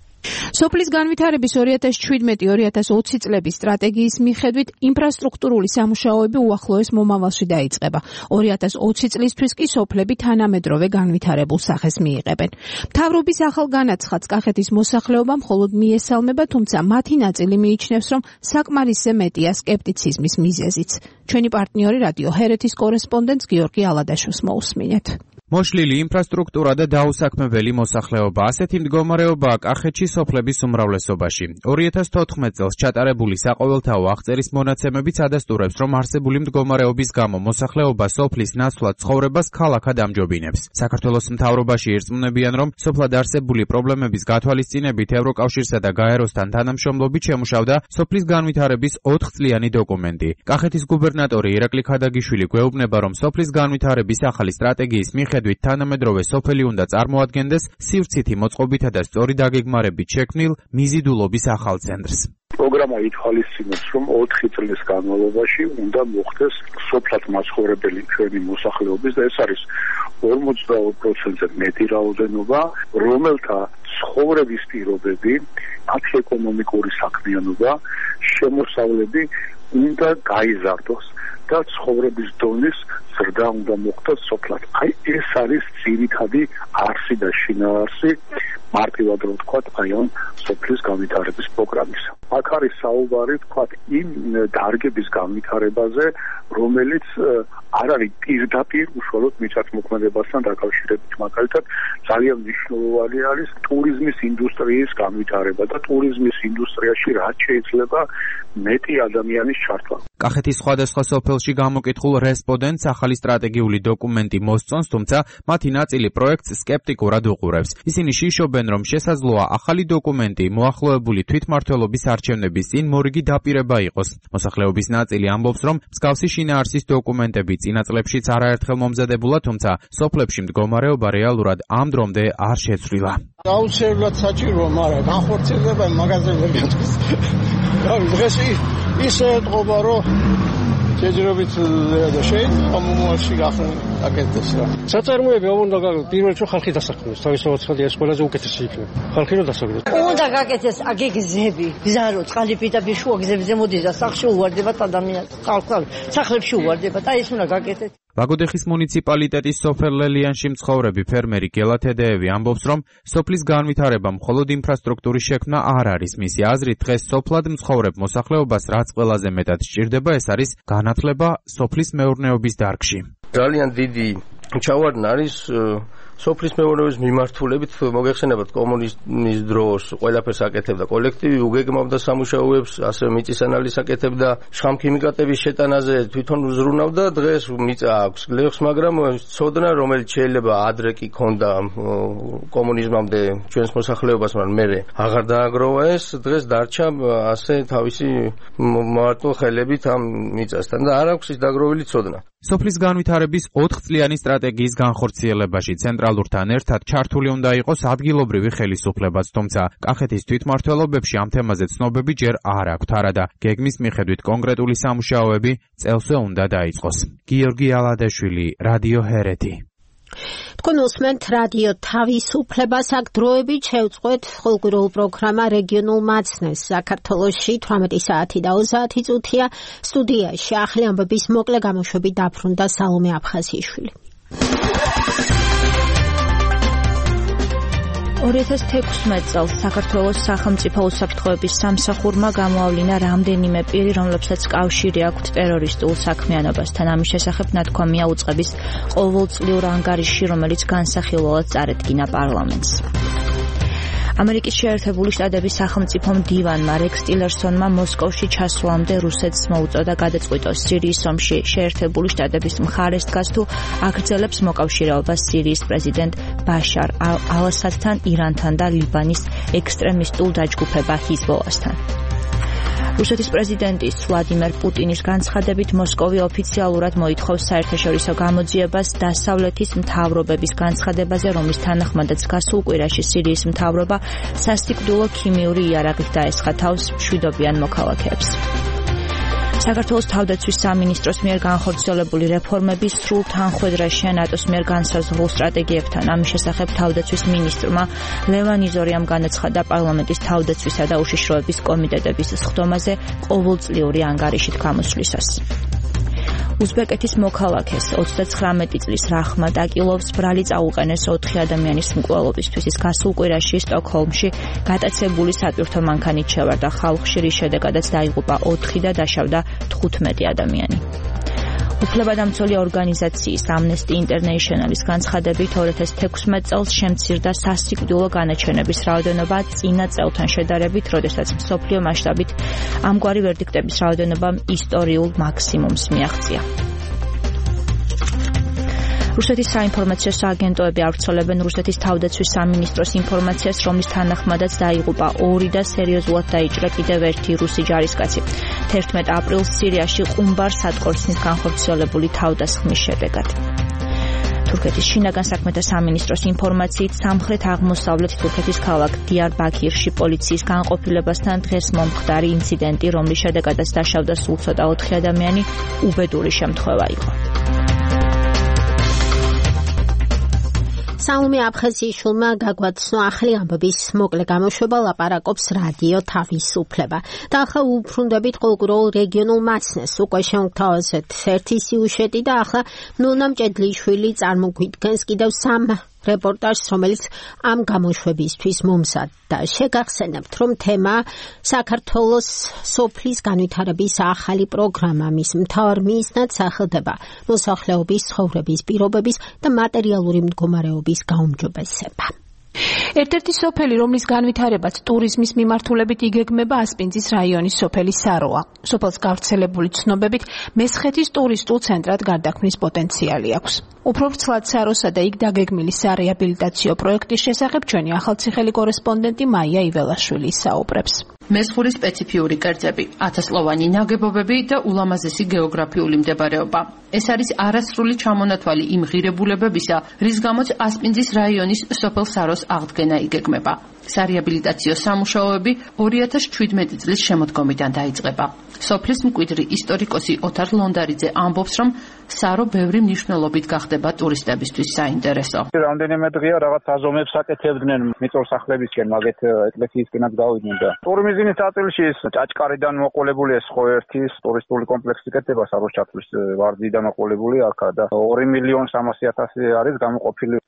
სოფლის განვითარების ორი ათას შვიდმეტი ორი ათას ოცი წლების სტრატეგიის მიხედვით ინფრასტრუქტურული სამუშაოები უახლოეს მომავალში დაიწყება. ორი ათას ოცი წლისთვის კი სოფლები თანამედროვე განვითარებულ სახეს მიიღებენ. მთავრობის ახალ განაცხადს კახეთის მოსახლეობა მხოლოდ მიესალმება, თუმცა მათი ნაწილი მიიჩნევს, რომ საკმარისზე მეტია სკეპტიციზმის მიზეზიც. ჩვენი პარტნიორი რადიო ჰერეთის კორესპონდენტს გიორგი ალადაშოს მოусმინეთ. მოშლილი ინფრასტრუქტურა და დაუსაქმებელი მოსახლეობა ასეთი მდგომარეობაა კახეთში სოფლების უმრავლესობაში. ორი ათას თოთხმეტ წელს ჩატარებული საყოველთაო აღწერის მონაცემებიც ადასტურებს, რომ არსებული მდგომარეობის გამო მოსახლეობა სოფლის ნაცვლად ცხოვრებას ქალაქად ამჯობინებს. საქართველოს მთავრობაში ირწმუნებიან, რომ სოფლად არსებული პრობლემების გათვალისწინებით ევროკავშირსა და გაეროსთან თანამშრომლობით შემუშავდა სოფლის განვითარების ოთხწლიანი დოკუმენტი. კახეთის გუბერნატორი ირაკლი ქადაგიშვილი გვეუბნება, რომ სოფლის განვითარების ახალი სტრატეგიის მიხედვით თანამედროვე სოფელი უნდა წარმოადგენდეს სივრცითი მოწყობითა და სწორი დაგეგმარებით შექმნილ მიზიდულობის ახალ ცენტრს. პროგრამა ითვალისწინებს, რომ ოთხი წლის განმავლობაში უნდა მოხდეს სოფლად მაცხოვრებელი ჩვენი მოსახლეობის და ეს არის ორმოცდაორ პროცენტზე მეტი რაოდენობა, რომელთა ცხოვრების პირობები, მათი ეკონომიკური საქმიანობა, შემოსავლები უნდა გაიზარდოს და ცხოვრების დონის ზრდა უნდა მოხდეს სოფლად. აი ეს არის ძირითადი არსი და შინაარსი მარტივად რომ ვთქვათ, აი ამ სოფლის განვითარების პროგრამისა. აქ არის საუბარი ვთქვათ იმ დარგების განვითარებაზე, რომელიც არ არის პირდაპირ უშუალოდ მიწათმოქმედებასთან დაკავშირებით, მაგალითად ძალიან მნიშვნელოვანი არის ტურიზმის ინდუსტრიის განვითარება და ტურიზმის ინდუსტრიაში რაც შეიძლება მეტი ადამიანის ჩართვა. კახეთის სხვადასხვა სოფელში გამოკითხულ რესპონდენტს ახალი სტრატეგიული დოკუმენტი მოსწონს, თუმცა მათი ნაწილი პროექტს სკეპტიკურად უყურებს. ისინი შიშობენ, რომ შესაძლოა ახალი დოკუმენტი მოახლოებული თვითმმართველობის არჩევნების წინ მორიგი დაპირება იყოს. მოსახლეობის ნაწილი ამბობს, რომ მსგავსი შინაარსის დოკუმენტები წინა წლებშიც არაერთხელ მომზადებულა, თუმცა სოფლებში მდგომარეობა რეალურად ამ დრომდე არ შეცვლილა. აუცილებლად საჭიროა, მაგრამ განხორციელება მაგაზინები ათქვის. რავი, დღეს ისე ეთყობა, რომ შეჯერებით და შეიძლება მომავალში გახსნან აკეთდეს რა. საწარმოები უნდა გაკეთდეს პირველ რიგში ხალხი დასაქმდეს. თავისუფლად ხალხი ეს ყველაზე უკეთესი იქნება. ხალხი რომ დასაქმდეს. უნდა გაკეთდეს აგ გზები, გზარო, წყალიფიტაბი შუა გზებზე მოდის და სახლში უვარდებათ ადამიანს. ხალხთან სახლებში უვარდებათ. აი ეს უნდა გაკეთდეს. ვაგოდეხის მუნიციპალიტეტის სოფელ ლელიანში მცხოვრები ფერმერი გელათედეევი ამბობს, რომ სოფლის განვითარება მხოლოდ ინფრასტრუქტურის შექმნა არ არის. მისი აზრით, დღეს სოფლად მცხოვრებ მოსახლეობას რაც ყველაზე მეტად სჭირდება, ეს არის განათლება სოფლის მეურნეობის დარგში. ძალიან დიდი ჩავარდნა არის სოფლის მეურნეობის მიმართულებით მოგეხსენებათ კომუნიზმის დროს ყველაფერს აკეთებდა კოლექტივი, უგეგმავდა სამუშაოებს, ასევე მიწის ანალიზს აკეთებდა, შხამქიმიკატების შეტანაზე თვითონ უზრუნავდა. დღეს მიწა აქვს გლეხს, მაგრამ ცოდნა, რომელიც შეიძლება ადრე კი ქონდა კომუნიზმამდე ჩვენს მოსახლეობას, მაგრამ მერე აღარ დააგროვა ეს, დღეს დარჩა ასე თავისი მარტო ხელებით ამ მიწასთან და არ აქვს ის დაგროვილი ცოდნა. სოფლის განვითარების ოთხ წლიანი სტრატეგიის განხორციელებაში ცენტრალურთან ერთად ჩართული უნდა იყოს ადგილობრივი ხელისუფლებაც, თუმცა კახეთის თვითმმართველობებში ამ თემაზე ცნობები ჯერ არ აქვთ, არადა გეგმის მიხედვით კონკრეტული სამუშაოები წელსვე უნდა დაიწყოს. გიორგი ალადაშვილი, რადიო ჰერეთი. თქვენ უსმენთ რადიო თავისუფლებას, აქ დროებით შევწყვეთ ხალხურ პროგრამა რეგიონულ მაცნეს. საქართველოში თვრამეტი საათი და ოცდაათი წუთია. სტუდიაში ახალი ამბების მოკლე გამოშვებით დაბრუნდა სალომე აფხაზიშვილი. ორი ათას თექვსმეტ წელს საქართველოს სახელმწიფო უსაფრთხოების სამსახურმა გამოავლინა რამდენიმე პირი, რომლებსაც კავშირი აქვთ ტერორისტულ საქმიანობასთან. ამის შესახებ ნათქვამია უწყების ყოველწლიურ ანგარიშში, რომელიც განსახილველად წარედგინა პარლამენტს. ამერიკის შეერთებული შტატების სახელმწიფო მდივანმა რექს ტილერსონმა მოსკოვში ჩასვლამდე რუსეთს მოუწოდა გადაწყვიტოს სირიის ომში შეერთებული შტატების მხარეს დგას თუ აგრძელებს მოკავშირეობას სირიის პრეზიდენტ ბაშარ ალ-ასადთან, ირანთან და ლიბანის ექსტრემისტულ დაჯგუფება ჰიზბოლასთან. რუსეთის პრეზიდენტის ვლადიმერ პუტინის განცხადებით მოსკოვი ოფიციალურად მოითხოვს საერთაშორისო გამოძიებას დასავლეთის მთავრობების განცხადებაზე, რომლის თანახმადაც გასულ კვირაში სირიის მთავრობა სასიკვდილო ქიმიური იარაღით დაესხა თავს მშვიდობიან მოქალაქეებს. საქართველოს თავდაცვის სამინისტროს მიერ განხორციელებული რეფორმები სრულ თანხვედრაშია ნატოს მიერ განსაზღვრულ სტრატეგიებთან. ამის შესახებ თავდაცვის მინისტრმა ლევან იზორიამ განაცხადა პარლამენტის თავდაცვისა და უშიშროების კომიტეტების სხდომაზე ყოველწლიური ანგარიშით გამოსვლისას. უზბეკეთის მოქალაქეს ოცდაცხრამეტი წლის რაჰმად აკილოვს ბრალი წაუყენეს ოთხი ადამიანის მკვლელობისთვის. ის გასულ კვირაში სტოკჰოლმში გატაცებული სატვირთო მანქანით შევარდა ხალხში, რის შედეგადაც დაიღუპა ოთხი და დაშავდა თხუთმეტი ადამიანი. უფლებადამცველი ორგანიზაციის Amnesty International-ის განცხადებით ორი ათას თექვსმეტ წელს შემცირდა სასიკვდილო განაჩენების რაოდენობა წინა წელთან შედარებით, როდესაც მსოფლიო მასშტაბით ამგვარი ვერდიქტების რაოდენობამ ისტორიულ მაქსიმუმს მიაღწია. რუსეთის საინფორმაციო სააგენტოები ავრცელებენ რუსეთის თავდაცვის სამინისტროს ინფორმაციას, რომლის თანახმადაც დაიღუპა ორი და სერიოზულად დაიჭრა კიდევ ერთი რუსი ჯარისკაცი. თერთმეტ აპრილს სირიაში ყუმბარ სატყორცნის განხორციელებული თავდასხმის შედეგად. თურქეთის შინაგან საქმეთა სამინისტროს ინფორმაციით სამხრეთ-აღმოსავლეთ თურქეთის ქალაქ დიარბაქირში პოლიციის განყოფილებასთან დღეს მომხდარი ინციდენტი, რომლის შედეგადაც დაშავდა სულ ცოტა ოთხი ადამიანი, უბედური შემთხვევა იყო. სალომე აფხაზიშვილმა გაგვაცნო ახალი ამბების მოკლე გამოშვება, ლაპარაკობს რადიო თავისუფლება. და ახლა უბრუნდებით ყოლგუროულ რეგიონულ მაცნეს. უკვე შემოგთავაზეთ ერთი სიუჟეტი და ახლა ნონა მჭედლიშვილი წარმოგვიდგენს კიდევ სამ რეპორტაჟს, რომელიც ამ გამოშვებისთვის მომზადდა. შეგახსენებთ, რომ თემა საქართველოს სოფლის განვითარების ახალი პროგრამა, მის მთავარ მიზნად სახელდება მოსახლეობის ცხოვრების პირობების და მატერიალური მდგომარეობის გაუმჯობესება. ერთ-ერთი სოფელი, რომლის განვითარებაც ტურიზმის მიმართულებით იგეგმება, ასპინძის რაიონის სოფელი საროა. სოფელს გავრცელებული ცნობებით მესხეთის ტურისტულ ცენტრად გარდაქმნის პოტენციალი აქვს. უფრო ვრცლად საროსა და იქ დაგეგმილი სარეაბილიტაციო პროექტის შესახებ ჩვენი ახალციხელი კორესპონდენტი მაია იველაშვილი საუბრებს. მესხური სპეციფიური კერძები, ათასწლოვანი ნაგებობები და ულამაზესი გეოგრაფიული მდებარეობა. ეს არის არასრული ჩამონათვალი იმ ღირებულებებისა, რის გამოც ასპინძის რაიონის სოფელ საროს აღდგენა იგეგმება. სარეაბილიტაციო სამუშაოები ორი ათას შვიდმეტი წლის შემოდგომიდან დაიწყება. სოფლის მკვიდრი ისტორიკოსი ოთარ ლონდარიძე ამბობს, რომ სარო ბევრი მნიშვნელობით გახდება ტურისტებისთვის საინტერესო. რამდენიმე დღეა რაღაც აზომებს აკეთებდნენ მიწორსახლებისკენ, მაგეთ ეკლესიისკენაც გავიდნენ და ტურიზმის ნაწილში ის ჭაჭკარიდან მოყოლებული ეს ხო ერთი ტურისტული კომპლექსი კეთდება საროს ჩათვლის ვარდიდან მოყოლებული აქა და ორი მილიონი სამასი ათასი არის გამოყოფილი.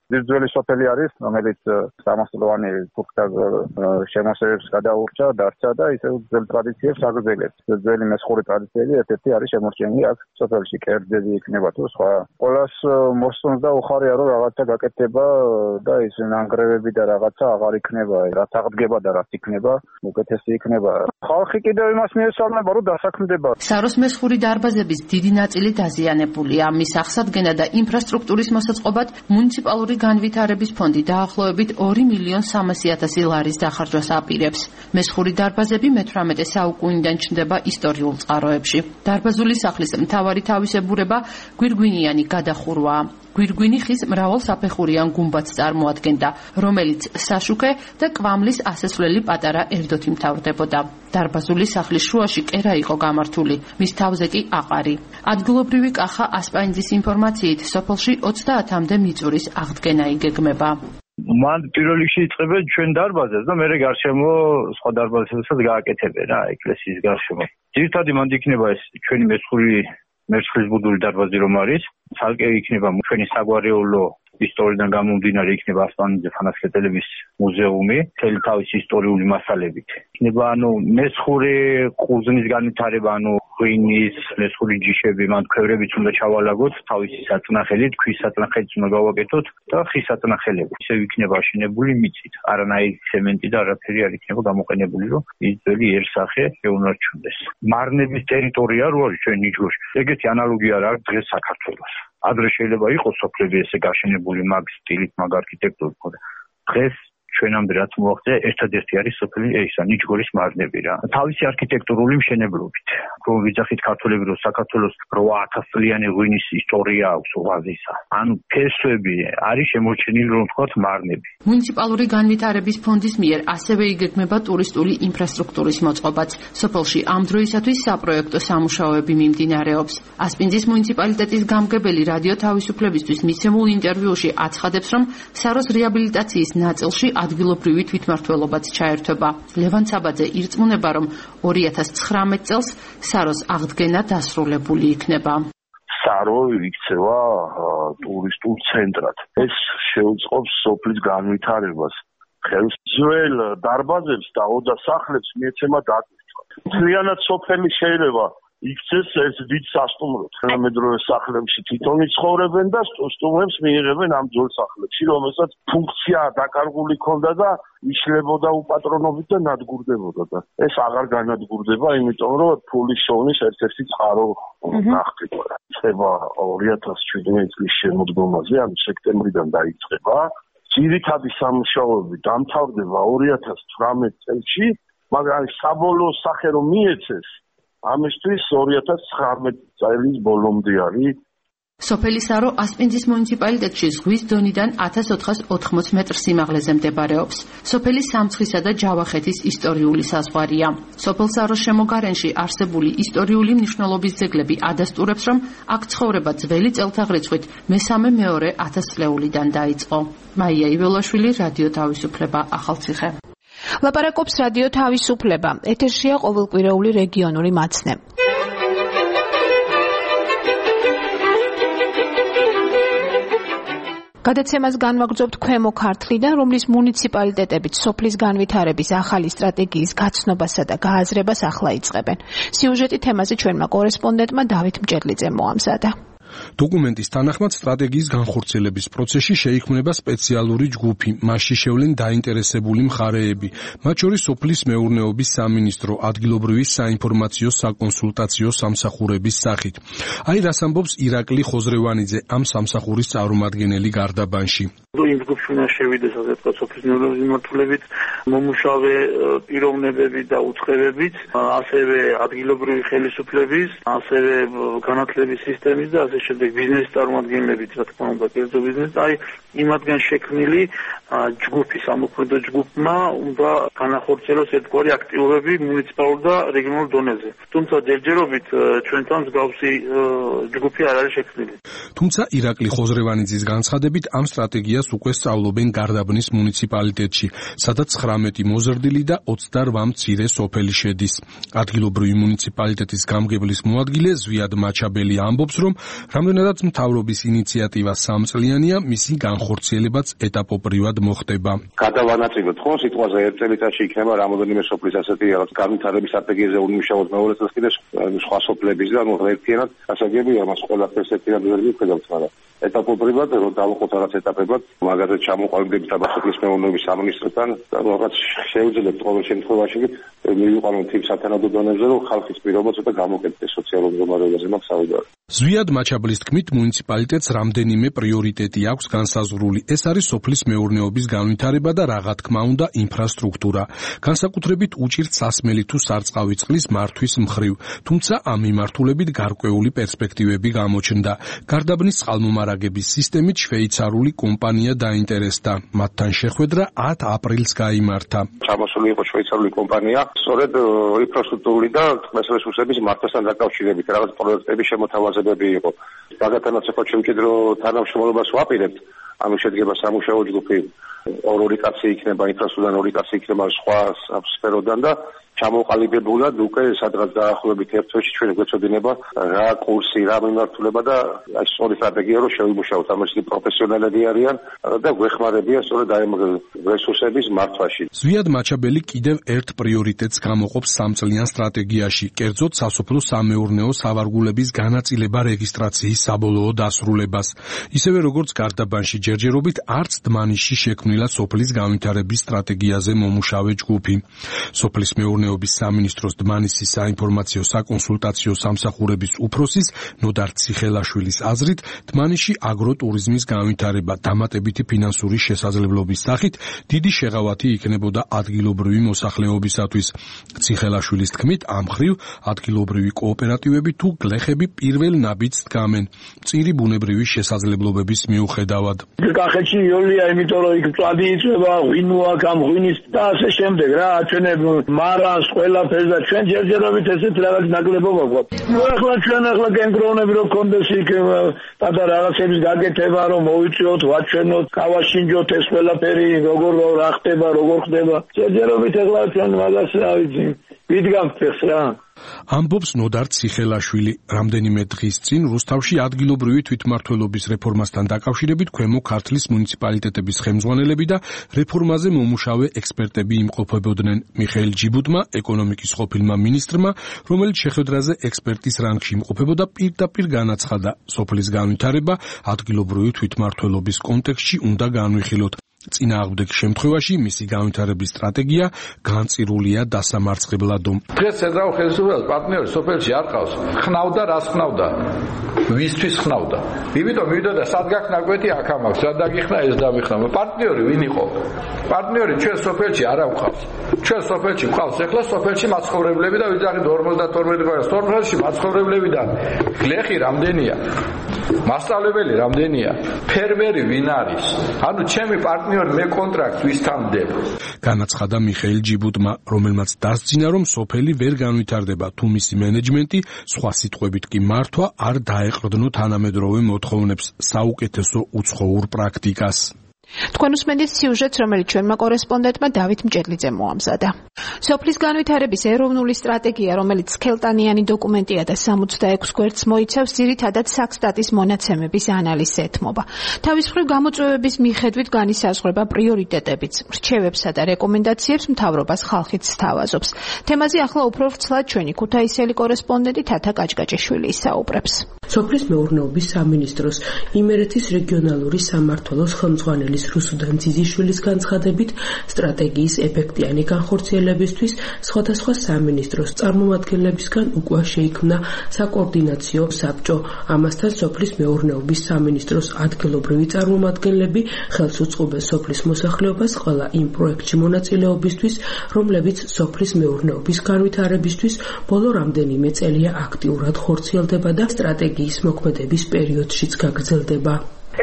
ძველი სოფელი არის, რომელიც სამასლოვანი თურქთა შემოსევებს გადაურჩა, დარჩა და ისევ ძველ ტრადიციებს აგრძელებს. ძველი მესხური ტრადიციები ერთ-ერთი არის შემორჩენილი აქ სოფელში, კერძები იქნება თუ სხვა. ყველას მოსწონს და უხარია, რომ რაღაცა გაკეთდება და ის ნანგრევები და რაღაცა აღარ იქნება, რაც აღდგება და რაც იქნება, უკეთესი იქნება. ხალხი კიდევ იმას მიესალმება, რომ დასაქმდება. საროს მესხური დარბაზების დიდი ნაწილი დაზიანებულია. მის აღსადგენა და ინფრასტრუქტურის მოსაწყობად მუნიციპალური განვითარების ფონდი დაახლოებით ორი მილიონი სამასი ათასი ლარის დახარჯვას აპირებს. მესხური დარბაზები მეთვრამეტე საუკუნიდან ჩნდება ისტორიულ წყაროებში. დარბაზული სახლის მთავარი თავისებურება გვირგვინიანი გადახურვაა. გვირგვინი ხის მრავალსაფეხურიან გუმბათს წარმოადგენდა, რომელიც საშუქე და კვამლის ასასვლელი პატარა ერდოთი მთავრდებოდა. დარბაზული სახლის შუაში კერა იყო გამართული, მის თავზე კი აყარი. ადგილობრივი კახა ასპანიძის ინფორმაციით, სოფელში ოცდაათამდე მიწურის აღდგენა იგეგმება. მან პირველ რიგში იწყებენ ჩვენ დარბაზებს და მერე გარშემო სხვა დარბაზებსაც გააკეთებენ რა, ეკლესიის გარშემო. ძირითადად მანდ იქნება ეს ჩვენი მესხური მერცხლისბუდული დარბაზი რომ არის, ცალკე იქნება ჩვენი საგვარეულო ისტორიიდან გამომდინარე იქნება ასპანიძე ფანასკერტელების მუზეუმი, მთელი თავისი ისტორიული მასალებით. იქნება ანუ მესხური ყურძნის განვითარება, ანუ ღვინის, მესხური ჯიშები, მან ქვევრებიც უნდა ჩავალაგოთ, თავისი საწნახელით, ქვის საწნახელით უნდა გავაკეთოთ და ხის საწნახელები. ისევ იქნება აშენებული მიწით, არანაირი ცემენტი და არაფერი არ იქნება გამოყენებული, რომ ის ძველიერსახე შეუნარჩუნდეს. მარნების ტერიტორია რო არის ჩვენ ნიჭურში, ეგეთი ანალოგია არ აქვს დღეს საქართველოს. ადრე შეიძლება იყოს სოფლები ესე გაშენებული მაგ სტილით, მაგ არქიტექტურით, მაგრამ დღეს ჩვენამდე რაც მოაღწია, ერთადერთი არის სოფელი ისა ნიჭგორის მარნები რა. თავისი არქიტექტურული მშენებლობით. რომ ვიძახით ქართველები, რომ საქართველოს რვა ათას წლიანი ღვინის ისტორია აქვს ვაზისა. ანუ ფესვები არის შემორჩენილი რომ ვთქვათ მარნები. მუნიციპალური განვითარების ფონდის მიერ ასევე იგეგმება ტურისტული ინფრასტრუქტურის მოწყობაც. სოფელში ამ დროისათვის საპროექტო სამუშაოები მიმდინარეობს. ასპინძის მუნიციპალიტეტის გამგებელი რადიო თავისუფლებისთვის მიცემულ ინტერვიუში აცხადებს, რომ საროს რეაბილიტაციის ნაწილში ადგილობრივი თვითმმართველობაც ჩაერთვება. ლევან ცაბაძე ირწმუნება, რომ ორი ათას ცხრამეტ წელს საროს აღდგენა დასრულებული იქნება. სარო იქცევა ტურისტულ ცენტრად. ეს შეუწყობს სოფლის განვითარებას. ხელს ძველ დარბაზებს და ოდასახლებს მიეცემა დატვირთვა. მთლიანად სოფელი შეიძლება იქცეს ეს დიდ სასტუმროდ. თანამედროვე სახლებში თვითონ იცხოვრებენ და სტუმრებს მიიღებენ ამ ძველ სახლებში, რომელსაც ფუნქცია დაკარგული ქონდა და იშლებოდა უპატრონობით და ნადგურდებოდა და ეს აღარ განადგურდება, იმიტომ რომ ფულის შოვნის ერთ-ერთი წყარო გახდება. ხება ორი ათას შვიდმეტი წლის შემოდგომაზე, ანუ სექტემბრიდან დაიწყება. ძირითადი სამუშაოები დამთავრდება ორი ათას ცხრამეტ წელში, მაგრამ საბოლოო სახე რომ მიეცეს ამისთვის ორი ათას ცხრამეტ წლის ბოლომდე არის. სოფელი სარო ასპინძის მუნიციპალიტეტში ზღვის დონიდან ათას ოთხას ოთხმოცი მეტრ სიმაღლეზე მდებარეობს. სოფელი სამცხისა და ჯავახეთის ისტორიული საზღვარია. სოფელ საროს შემოგარენში არსებული ისტორიული მნიშვნელობის ძეგლები ადასტურებს, რომ აქ ცხოვრება ძველი წელთაღრიცხვით მესამე მეორე ათასწლეულიდან დაიწყო. მაია იველაშვილი, რადიო თავისუფლება, ახალციხე. ლაპარაკობს რადიო თავისუფლება. ეთერშია ყოველკვირეული რეგიონული მაცნე. გადაცემას განვაგრძობთ ქვემო ქართლიდან, რომლის მუნიციპალიტეტებიც სოფლის განვითარების ახალი სტრატეგიის გაცნობასა და გააზრებას ახლა იწყებენ. სიუჟეტი თემაზე ჩვენმა კორესპონდენტმა დავით მჭედლიძემ მოამზადა. დოკუმენტის თანახმად სტრატეგიის განხორციელების პროცესში შეიქმნება სპეციალური ჯგუფი, მასში შევლენ დაინტერესებული მხარეები, მათ შორის სოფლის მეურნეობის სამინისტრო, ადგილობრივი საინფორმაციო საკონსულტაციო სამსახურების სახით. აი რას ამბობს ირაკლი ხოზრევანიძე, ამ სამსახურის წარმომადგენელი გარდაბანში. იმ ჯგუფში უნდა შევიდეს, ასე ვთქვათ, სოფლის მეურნეობის მიმართულებით მომუშავე პიროვნებები და უწყებებით, ასევე ადგილობრივი ხელისუფლების, ასევე განათლების სისტემის და ასე შემდეგ ბიზნესის წარმომადგენლებით, რა თქმა უნდა, კერძო ბიზნესის, აი იმათგან შექმნილი ჯგუფი სამოქმედო ჯგუფმა უნდა განახორციელოს ერთგვარი აქტივობები მუნიციპალურ და რეგიონულ დონეზე. თუმცა ჯერჯერობით ჩვენთან მსგავსი ჯგუფი არ არის შექმნილი. თუმცა ირაკლი ხოზრევანიძის განცხადებით ამ სტრატეგიას უკვე სწავლობენ გარდაბნის მუნიციპალიტეტში, სადაც ცხრამეტი მოზრდილი და ოცდარვა მცირე სოფელი შედის. ადგილობრივი მუნიციპალიტეტის გამგებლის მოადგილე ზვიად მაჩაბელი ამბობს, რომ რამდენადაც მთავრობის ინიციატივა სამწლიანია, მისი განხორციელებაც ეტაპობრივად მოხდება. გადავანაწილოთ ხო სიტყვაზე ერთ წელიწადში იქნება რამოდენიმე სოფლის ასეთი რაღაც განვითარების სტრატეგიაზე უნიმუშაოთ მეორე წელს კიდე სხვა სოფლების და ანუ ერთიანად გასაგებია მას ყველაფერს ერთიანად ვერ მივხედავთ, მაგრამ ეტაპობრივად რომ დავუყოთ რაღაც ეტაპებად მაგაზე ჩამოყვანილებით აბასოფლის მეურნეობის სამინისტროსთან რაღაც შეუძლებთ ყოველ შემთხვევაში მივიყვანოთ იმ სათანადო დონეზე რომ ხალხის პირობა ცოტა გამოკეთდეს სოციალურ მდგომარეობაზე მაგ საუბარი. ზვიად მაჩაბლის თქმით მუნიციპალიტეტს რამდენიმე პრიორიტეტი აქვს განსაზღვრული. ეს არის სოფლის მეურნეობის განვითარება და რა თქმა უნდა ინფრასტრუქტურა. განსაკუთრებით უჭირთ სასმელი თუ სარწყავი წყლის მართვის მხრივ, თუმცა ამ მიმართულებით გარკვეული პერსპექტივები გამოჩნდა. გარდაბნის წყალმომარაგების სისტემით შვეიცარიული კომპანია დაინტერესდა. მათთან შეხვედრა ათ აპრილს გაიმართა. ჩამოსული იყო შვეიცარიული კომპანია, სწორედ ინფრასტრუქტურული და წყლის რესურსების მართვასთან დაკავშირებით რაღაც პროექტების შემოთავაზებები იყო. მაგათანაც ახლა ჩვენ კიდევ თანამშრომლობას ვაპირებთ. ამის შედგება სამუშაო ჯგუფი, ორი კაცი იქნება ინფრასტრუქტურიდან, ორი კაცი იქნება სხვა სფეროდან და ჩამოყალიბებულად უკვე სადღაც დაახლოებით ერთ თვეში ჩვენ გვეცოდინება რა კურსი, რა მიმართულება და აი სწორი სტრატეგია რომ შევიმუშაოთ. ამაში პროფესიონალები არიან და გვეხმარებიან სწორედ აი რესურსების მართვაში. ზვიად მაჩაბელი კიდევ ერთ პრიორიტეტს გამოყოფს სამწლიან სტრატეგიაში, კერძოდ სასოფლო სამეურნეო სავარგულების განაწილება რეგისტრაციის საბოლოო დასრულებას. ისევე როგორც გარდაბანში ჯერჯერობით არც დმანისში შექმნილა სოფლის განვითარების სტრატეგიაზე მომუშავე ჯგუფი. სოფლის მეურნეობის სამინისტროს დმანისის საინფორმაციო საკონსულტაციო სამსახურების უფროსის ნოდარ ციხელაშვილის აზრით, დმანისში აგროტურიზმის განვითარება დამატებითი ფინანსური შესაძლებლობის სახით დიდი შეღავათი იქნებოდა ადგილობრივი მოსახლეობისათვის. ციხელაშვილის თქმით, ამ მხრივ ადგილობრივი კოოპერატივები თუ გლეხები პირველ ნაბიჯს დგამენ მწირი ბუნებრივი შესაძლებლობების მიუხედავად. კახეთში იოლია, იმიტომ რომ იქ მწვადი იწვება, ღვინო აქვს, ამ ღვინის და ასე შემდეგ რა, ჩვენებ მარანს ყველაფერს და ჩვენ ჯერჯერობით ესეთ რაღაც ნაკლებობა გვაქვს. ნუ ახლა ჩვენ ახლა გენგროვნები რომ კონდეს იქ და რაღაცების გაკეთება რომ მოვიწვიოთ, ვაჩვენოთ, გავაშინჯოთ ეს ყველაფერი როგორ რა ხდება, როგორ ხდება. ჯერჯერობით ახლა ჩვენ მაგას რა ვიცი, ვიდგამთ ეს რა. ამბობს ნოდარ ციხელაშვილი. რამდენიმე დღის წინ რუსთავში ადგილობრივი თვითმმართველობის რეფორმასთან დაკავშირებით ქვემო ქართლის მუნიციპალიტეტების ხელმძღვანელები და რეფორმაზე მომუშავე ექსპერტები იმყოფებოდნენ. მიხეილ ჯიბუტმა, ეკონომიკის ყოფილმა მინისტრმა, რომელიც შეხვედრაზე ექსპერტის რანგში იმყოფებოდა, პირდაპირ განაცხადა, სოფლის განვითარება ადგილობრივი თვითმმართველობის კონტექსტში უნდა განვიხილოთ. წინააღმდეგ შემთხვევაში მისი განვითარების სტრატეგია განწირულია დასამარცხებლადო. დღეს ცენტრალურ ხელისუფლებას პარტნიორი სოფელში არ ყავს. ხნავდა, რას ხნავდა? ვისთვის ხნავდა? იმიტომ მივიდა სად გაქვს ნაკვეთი აქ ამაქვს, რა დაგიხნა ეს დამიხნა. პარტნიორი ვინ იყო? პარტნიორი ჩვენ სოფელში არ აქვს. ჩვენ სოფელში ყავს ეხლა სოფელში მაცხოვრებლები და ვიძახით ორმოცდათორმეტი გვერდს. სოფელში მაცხოვრებლებიდან გლეხი რამდენია? მასწავლებელი რამდენია? ფერმერი ვინ არის? ანუ ჩემი პარტნიორი მე კონტრაქტს ვისთან ვდებ. განაცხადა მიხეილ ჯიბუტმა, რომელმაც დასძინა, რომ სოფელი ვერ განვითარდება, თუ მისი მენეჯმენტი, სხვა სიტყვებით კი მართვა, არ დაეყრდნო თანამედროვე მოთხოვნებს, საუკეთესო უცხოურ პრაქტიკას. თქვენ უსმენთ სიუჟეტს, რომელიც ჩვენმა კორესპონდენტმა დავით მჭედლიძემ მოამზადა. სოფლის განვითარების ეროვნული სტრატეგია, რომელიც სქელტანიანი დოკუმენტია და სამოცდაექვს გვერდს მოიცავს, ძირითადად საქსტატის მონაცემების ანალიზს ეთმობა. თავის მხრივ გამოწვევების მიხედვით განისაზღვრება პრიორიტეტებიც, რჩევებსა და რეკომენდაციებს მთავრობას ხალხით სთავაზობს. თემაზე ახლა უფრო ვრცლად ჩვენი ქუთაისელი კორესპონდენტი თათა კაჭკაჭიშვილი ისაუბრებს. სოფლის მეურნეობის სამინისტროს იმერეთის რეგიონალური სამმართველოს ხელმძღვანელი რუსუდან ძიძიშვილის განცხადებით, სტრატეგიის ეფექტიანი განხორციელებისთვის სხვადასხვა სამინისტროს წარმომადგენლებისგან უკვე შეიქმნა საკოორდინაციო საბჭო. ამასთან სოფლის მეურნეობის სამინისტროს ადგილობრივი წარმომადგენლები ხელს უწყობენ სოფლის მოსახლეობას ყველა იმ პროექტში მონაწილეობისთვის, რომლებიც სოფლის მეურნეობის განვითარებისთვის ბოლო რამდენიმე წელია აქტიურად ხორციელდება და სტრატეგიის მოქმედების პერიოდშიც გაგრძელდება. ეს არის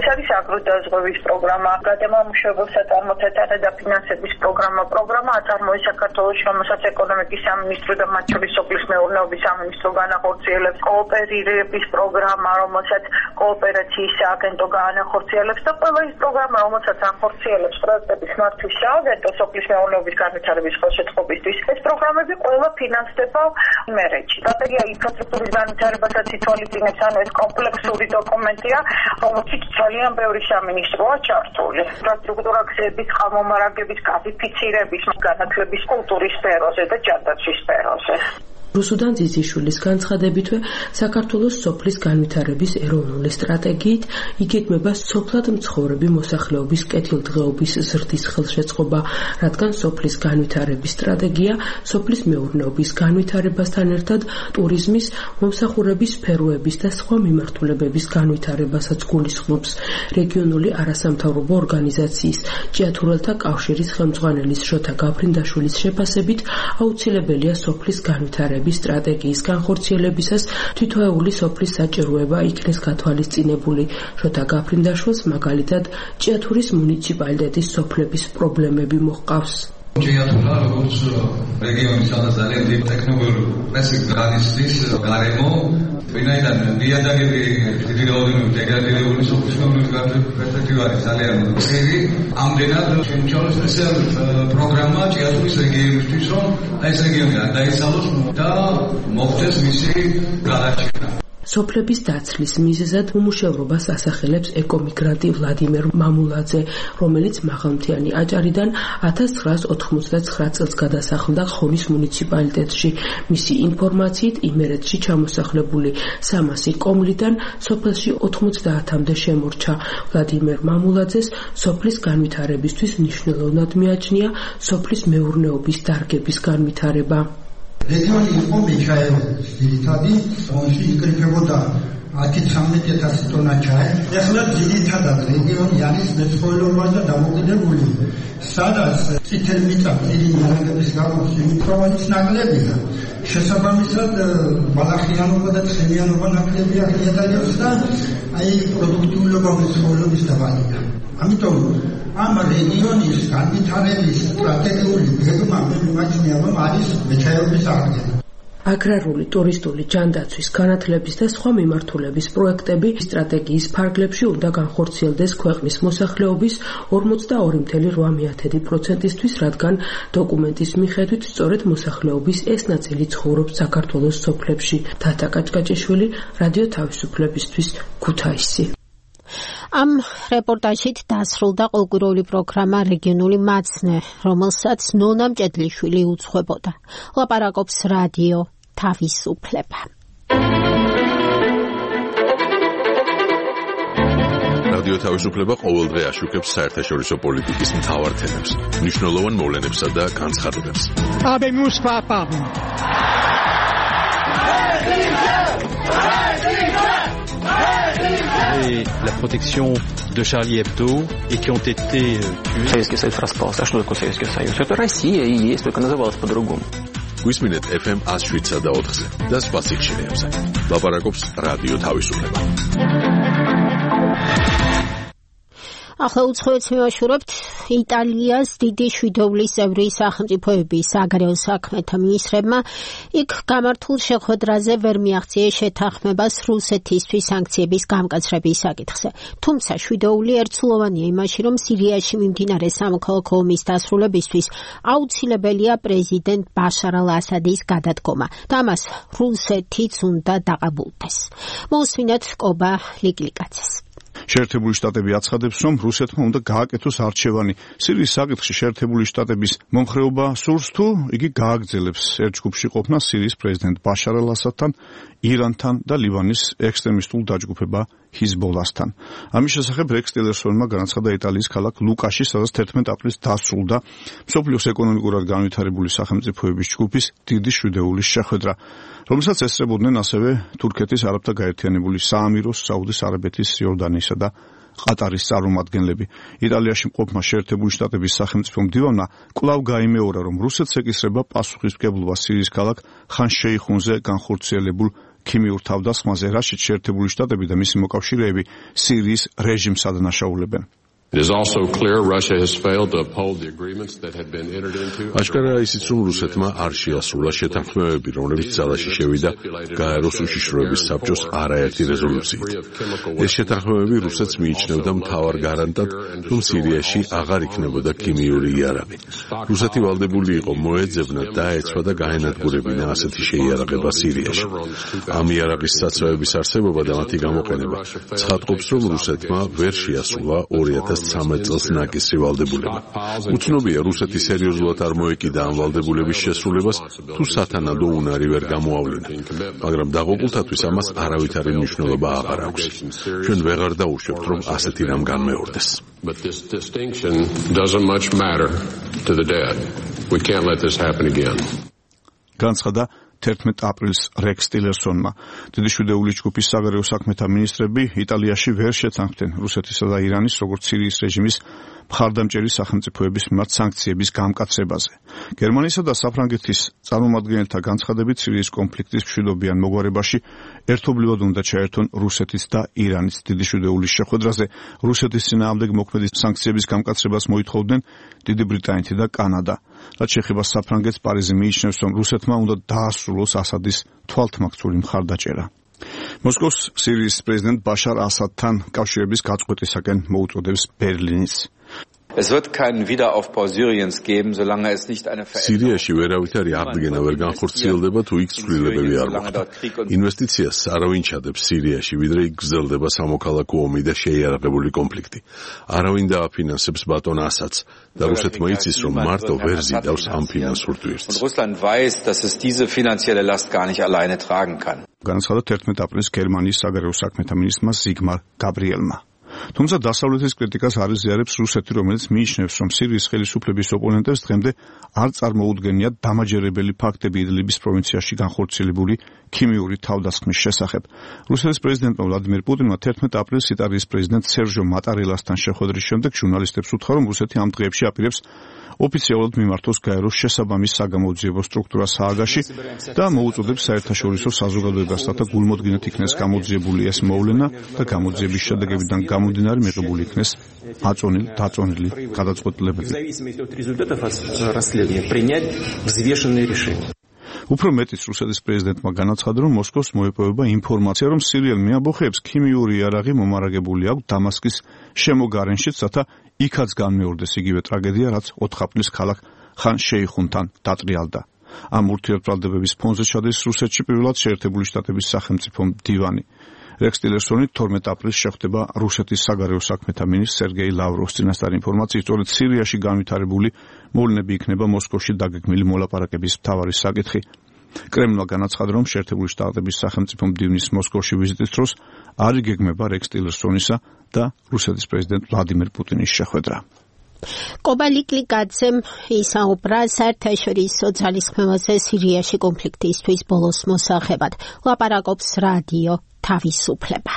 აგრო დაზღვევის პროგრამა, გადამამუშავებელ საწარმოთათათა დაფინანსების პროგრამა, პროგრამა აწარმოეს საქართველოს, რომელსაც ეკონომიკის სამინისტრო და მათ შორის სოფლის მეურნეობის სამინისტრო განახორციელებს, კოოპერირების პროგრამა, რომელსაც კოოპერაციის სააგენტო განახორციელებს და ყველა ის პროგრამა, რომელსაც ახორციელებს პროექტების მართვის სააგენტო სოფლის მეურნეობის განვითარების ხელშეწყობისთვის. ეს პროგრამები ყველა ფინანსდება იმერეთში. სტრატეგია ინფრასტრუქტურის განვითარებასაც ითვალისწინებს, ანუ ეს კომპლექსური დოკუმენტია, რომელშიც ძალიან ბევრი სამინისტროა ჩართული. ინფრასტრუქტურა, გზების, წყალმომარაგების, გაზიფიცირების, განათლების, კულტურის სფეროზე და ჯანდაცვის სფეროზე. რუსუდან ძიძიშვილის განცხადებითვე საქართველოს სოფლის განვითარების ეროვნული სტრატეგიით იგეგმება სოფლად მცხოვრები მოსახლეობის კეთილდღეობის ზრდის ხელშეწყობა, რადგან სოფლის განვითარების სტრატეგია სოფლის მეურნეობის განვითარებასთან ერთად ტურიზმის, მომსახურების სფეროების და სხვა მიმართულებების განვითარებასაც გულისხმობს. რეგიონული არასამთავრობო ორგანიზაციის ჭიათურელთა კავშირის ხელმძღვანელის შოთა გაფრინდაშვილის შეფასებით აუცილებელია სოფლის განვითარების სტრატეგიის განხორციელებისას თითოეული სოფლის საჭიროება იქნეს გათვალისწინებული. შოთა გაფრინდაშვილს მაგალითად ჭიათურის მუნიციპალიტეტის სოფლების პრობლემები მოჰყავს. ჭიათურა როგორც რეგიონის სადაც ძალიან დიდი ტექნოლოგიური პრესი განიცდის გარემო, ვინაიდან ნიადაგები დიდი რაოდენობით დეგრადირებული სოფლის მეურნეობის პერსპექტივა არის ძალიან მცირე, ამდენად შემჩავალ სპეციალური პროგრამა ჭიათურის რეგიონისთვის, რომ ეს რეგიონი არ დაიცალოს და მოხდეს მისი გადარჩენა. სოფლების დაცლის მიზეზად უმუშევრობას ასახელებს ეკომიგრანტი ვლადიმერ მამულაძე, რომელიც მაღალმთიანი აჭარიდან ათას ცხრაას ოთხმოცდაცხრა წელს გადასახლდა ხონის მუნიციპალიტეტში. მისი ინფორმაციით იმერეთში ჩამოსახლებული სამასი კომლიდან სოფელში ოთხმოცდაათამდე შემორჩა. ვლადიმერ მამულაძეს სოფლის განვითარებისთვის მნიშვნელოვნად მიაჩნია სოფლის მეურნეობის დარგების განვითარება. რეგიონი იყო მეჩაეობის ძირითადი, რომელში იკრიფებოდა ათი ცხრამეტი ათასი ტონა ჩაი. ახლა ძირითადად რეგიონი არის მეცხოველეობა და დამოკიდებული, სადაც წითელი მიწა დიდი ნიადაგების გამო სიმიტოვანიც ნაკლებია. შესაბამისად ბალახიანობა და ცხენიანობა ნაკლებია ნიადაგებს და აი პროდუქტიულობა მეცხოველეობის დაბალია. ამიტომ ამ რეგიონის განვითარების სტრატეგიული გეგმა მე მიმაჩნია, რომ არის მეჩაეობის აღდგენა. აგრარული, ტურისტული, ჯანდაცვის, განათლების და სხვა მიმართულების პროექტები სტრატეგიის ფარგლებში უნდა განხორციელდეს ქვეყნის მოსახლეობის ორმოცდაორი წუთი რვა პროცენტისთვის, რადგან დოკუმენტის მიხედვით სწორედ მოსახლეობის ეს ნაწილი ცხოვრობს საქართველოს სოფლებში. თათა კაჭკაჭიშვილი, რადიო თავისუფლებისთვის, ქუთაისი. ამ რეპორტაჟით დასრულდა ყოლკვირეული პროგრამა რეგიონული მაცნე, რომელსაც ნონა მჭედლიშვილი უძღვებოდა. ლაპარაკობს რადიო თავისუფლება. რადიო თავისუფლება ყოველდღე აშუქებს საერთაშორისო პოლიტიკის მთავარ თემებს, მნიშვნელოვან მოვლენებსა და განცხადებებს. Habemos papa. Et la protection de Charlie Hebdo et qui ont été tués. Советский Союз распался. А что такое Советский Союз? Это Россия и есть, только называлась по-другому. გვისმინეთ эф эм one oh seven და ოთხზე და სხვა სიხშირეებზე. ლაპარაკობს რადიო თავისუფლება. ახლა უცხოეთს მივაშურებთ. იტალიას დიდი შვიდობის წევრი სახელმწიფოების საგარეო საქმეთა მინისტრებმა იქ გამართულ შეხვედრაზე ვერ მიაღწიეს შეთანხმებას რუსეთისთვის სანქციების გამკაცრების საკითხზე. თუმცა შვიდოული ერთსულოვანია იმაში, რომ სირიაში მიმდინარე სამოქალაქო ომის დასრულებისთვის აუცილებელია პრეზიდენტ ბაშარ ალ-ასადის გადადგომა და ამას რუსეთიც უნდა დაყებულდეს. მოусმინეთ კობა ლიკლიკაძეს. შეერთებული შტატები აცხადებს, რომ რუსეთმა უნდა გააკეთოს არჩევანი. სირიის საკითხში შეერთებული შტატების მომხრეობა სურს თუ იგი გააგრძელებს ერთ ჯგუფში ყოფნა სირიის პრეზიდენტ ბაშარ ალ-ასადთან, ირანთან და ლიბანის ექსტრემისტულ დაჯგუფება ჰიზბოლასთან. ამის შესახებ რექს ტილერსონმა განაცხადა იტალიის ქალაქ ლუკაში, სადაც თერთმეტ აპრილს დასრულდა მსოფლიოს ეკონომიკურად განვითარებული სახელმწიფოების ჯგუფის დიდი შვიდეულის შეხვედრა, რომელსაც ესწრებოდნენ ასევე თურქეთის არაბთა გაერთიანებული საამიროს, საუდის არაბეთის, იორდანიისა და ყატარის წარმომადგენლები. იტალიაში მყოფმა შეერთებული შტატების სახელმწიფო მდივანმა კვლავ გაიმეორა, რომ რუსეთს ეკისრება პასუხისმგებლობა სირიის ქალაქ ხან შეიხუნზე განხორციელებულ ქიმიურ თავდასხმაზე, რაშიც შეერთებული შტატები და მისი მოკავშირეები სირიის რეჟიმს ადანაშაულებენ. It is also clear Russia has failed to uphold the agreements that had been entered into. Აშკარაა ისიც, რომ რუსეთმა არ შეასრულა შეთანხმებები, რომლებიც ძალაში შევიდა გაეროს უშიშროების საბჭოს არაერთი რეზოლუციით. ეს შეთანხმებები რუსეთს მიიჩნევდა მთავარ გარანტად, რომ სირიაში აღარ იქნებოდა ქიმიური იარაღი. რუსეთი ვალდებული იყო მოეძებნა, დაეცვა და გაენადგურებინა ასეთი შეიარაღება სირიაში. ამ იარაღის საცავების არსებობა და მათი გამოყენება ცხადყოფს, რომ რუსეთმა ვერ შეასრულა ორი ათას ცხრამეტ წელს ნაკისრი ვალდებულება. უცნობია რუსეთი სერიოზულად არ მოეკიდა ამ ვალდებულების შესრულებას, თუ სათანადო უნარი ვერ გამოავლინა. მაგრამ დაღუპულთათვის ამას არავითარი მნიშვნელობა აღარ აქვს. ჩვენ ვეღარ დაუშვებთ, რომ ასეთი რამ განმეორდეს. But this distinction doesn't much matter to the dead. We can't let this happen again. განცხადა თერთმეტ აპრილს რექს ტილერსონმა. დიდიშვიდეული ჯგუფის საგარეო საქმეთა მინისტრები იტალიაში ვერ შეთანხმდნენ რუსეთისა და ირანის, როგორც სირიის რეჟიმის მხარდამჭერი სახელმწიფოების მიმართ სანქციების გამკაცებაზე. გერმანიისა და საფრანგეთის წარმომადგენელთა განცხადებით სირიის კონფლიქტის მშვიდობიან მოგვარებაში ერთობლივად უნდა ჩაერთონ რუსეთის და ირანის. დიდიშვიდეულის შეხვედრაზე რუსეთის წინააღმდეგ მოქმედი სანქციების გამკაცებას მოითხოვდნენ დიდი ბრიტანეთი და კანადა. რაც შეეხება საფრანგეთს, პარიზი მიიჩნევს, რომ რუსეთმა უნდა დაასრულოს ასადის თვალთმაქცური მხარდაჭერა. მოსკოვს სირიის პრეზიდენტ ბაშარ ასადთან კავშირების გაწყვეტისაკენ მოუწოდებს ბერლინის. Es wird keinen Wiederaufbau Syriens geben, solange es nicht eine სირიაში ვერავითარი აღდგენა ვერ განხორციელდება, თუ იქ ცვლილებები არ მოხდა. ინვესტიციას არავინ ჩადებს სირიაში, ვიდრე იქ გრძელდება სამოქალაქო ომი და შეიარაღებული კონფლიქტი. არავინ დააფინანსებს ბატონ ასადს და რუსეთმა იცის, რომ მარტო ვერ ზიდავს ამ ფინანსურ ტვირთს. Und Russland weiß, dass es diese finanzielle Last gar nicht alleine tragen kann. განაცხადა თერთმეტ აპრილს გერმანიის საგარეო საქმეთა მინისტრმა ზიგმარ გაბრიელმა. თუმცა დასავლეთის კრიტიკას არ იზიარებს რუსეთი, რომელიც მიიჩნევს, რომ სირიის ხელისუფლების ოპონენტებს დღემდე არ წარმოუდგენიათ დამაჯერებელი ფაქტები იდლიბის პროვინციაში განხორციელებული ქიმიური თავდასხმის შესახებ. რუსეთის პრეზიდენტმა ვლადიმირ პუტინმა თერთმეტ აპრილს იტალიის პრეზიდენტ სერჟო მატარელასთან შეხვედრის შემდეგ ჟურნალისტებს უთხრა, რომ რუსეთი ამ დღეებში აპირებს ოფიციალურად მიმართოს გაეროს შესაბამის საგამოძიებო სტრუქტურა სააგაში და მოუწოდებს საერთაშორისო საზოგადოებას, რათა გულმოდგინედ იქნეს გამოძიებული ეს მოვლენა და გამოძიების შედეგებიდან გამომდინარე მიღებული იქნეს აწონილი დაწონილი გადაწყვეტილებები. უფრო მეტიც რუსეთის პრეზიდენტმა განაცხადა, რომ მოსკოვს მოეპოვება ინფორმაცია, რომ სირიელ მეამბოხეებს ქიმიური იარაღი მომარაგებული აქვს დამასკის შემოგარენშიც, რათა იქაც განმეორდეს იგივე ტრაგედია, რაც ოთხ აპრილს ქალაქ ხან შეიხუნთან დატრიალდა. ამ ურთიერთბრალდებების ფონზე ჩადის რუსეთში პირველად შეერთებული შტატების სახელმწიფო მდივანი. რექს ტილერსონი თორმეტ აპრილს შეხვდება რუსეთის საგარეო საქმეთა მინისტრ სერგეი ლავროვს. წინასწარი ინფორმაციით, სწორედ სირიაში განვითარებული მოვლენები იქნება მოსკოვში დაგეგმილი მოლაპარაკების მთავარი საკითხი. კრემლმა განაცხადა, რომ შეერთებული შტატების სახელმწიფო მდივნის მოსკოვში ვიზიტის დროს არ იგეგმება რექს ტილერსონისა და რუსეთის პრეზიდენტ ვლადიმირ პუტინის შეხვედრა. კობალიკლიკაძემ ისაუბრა საერთაშორისო ძალისხმევაზე სირიაში კონფლიქტისთვის ბოლოს მოსახებად. ლაპარაკობს რადიო თავისუფლება.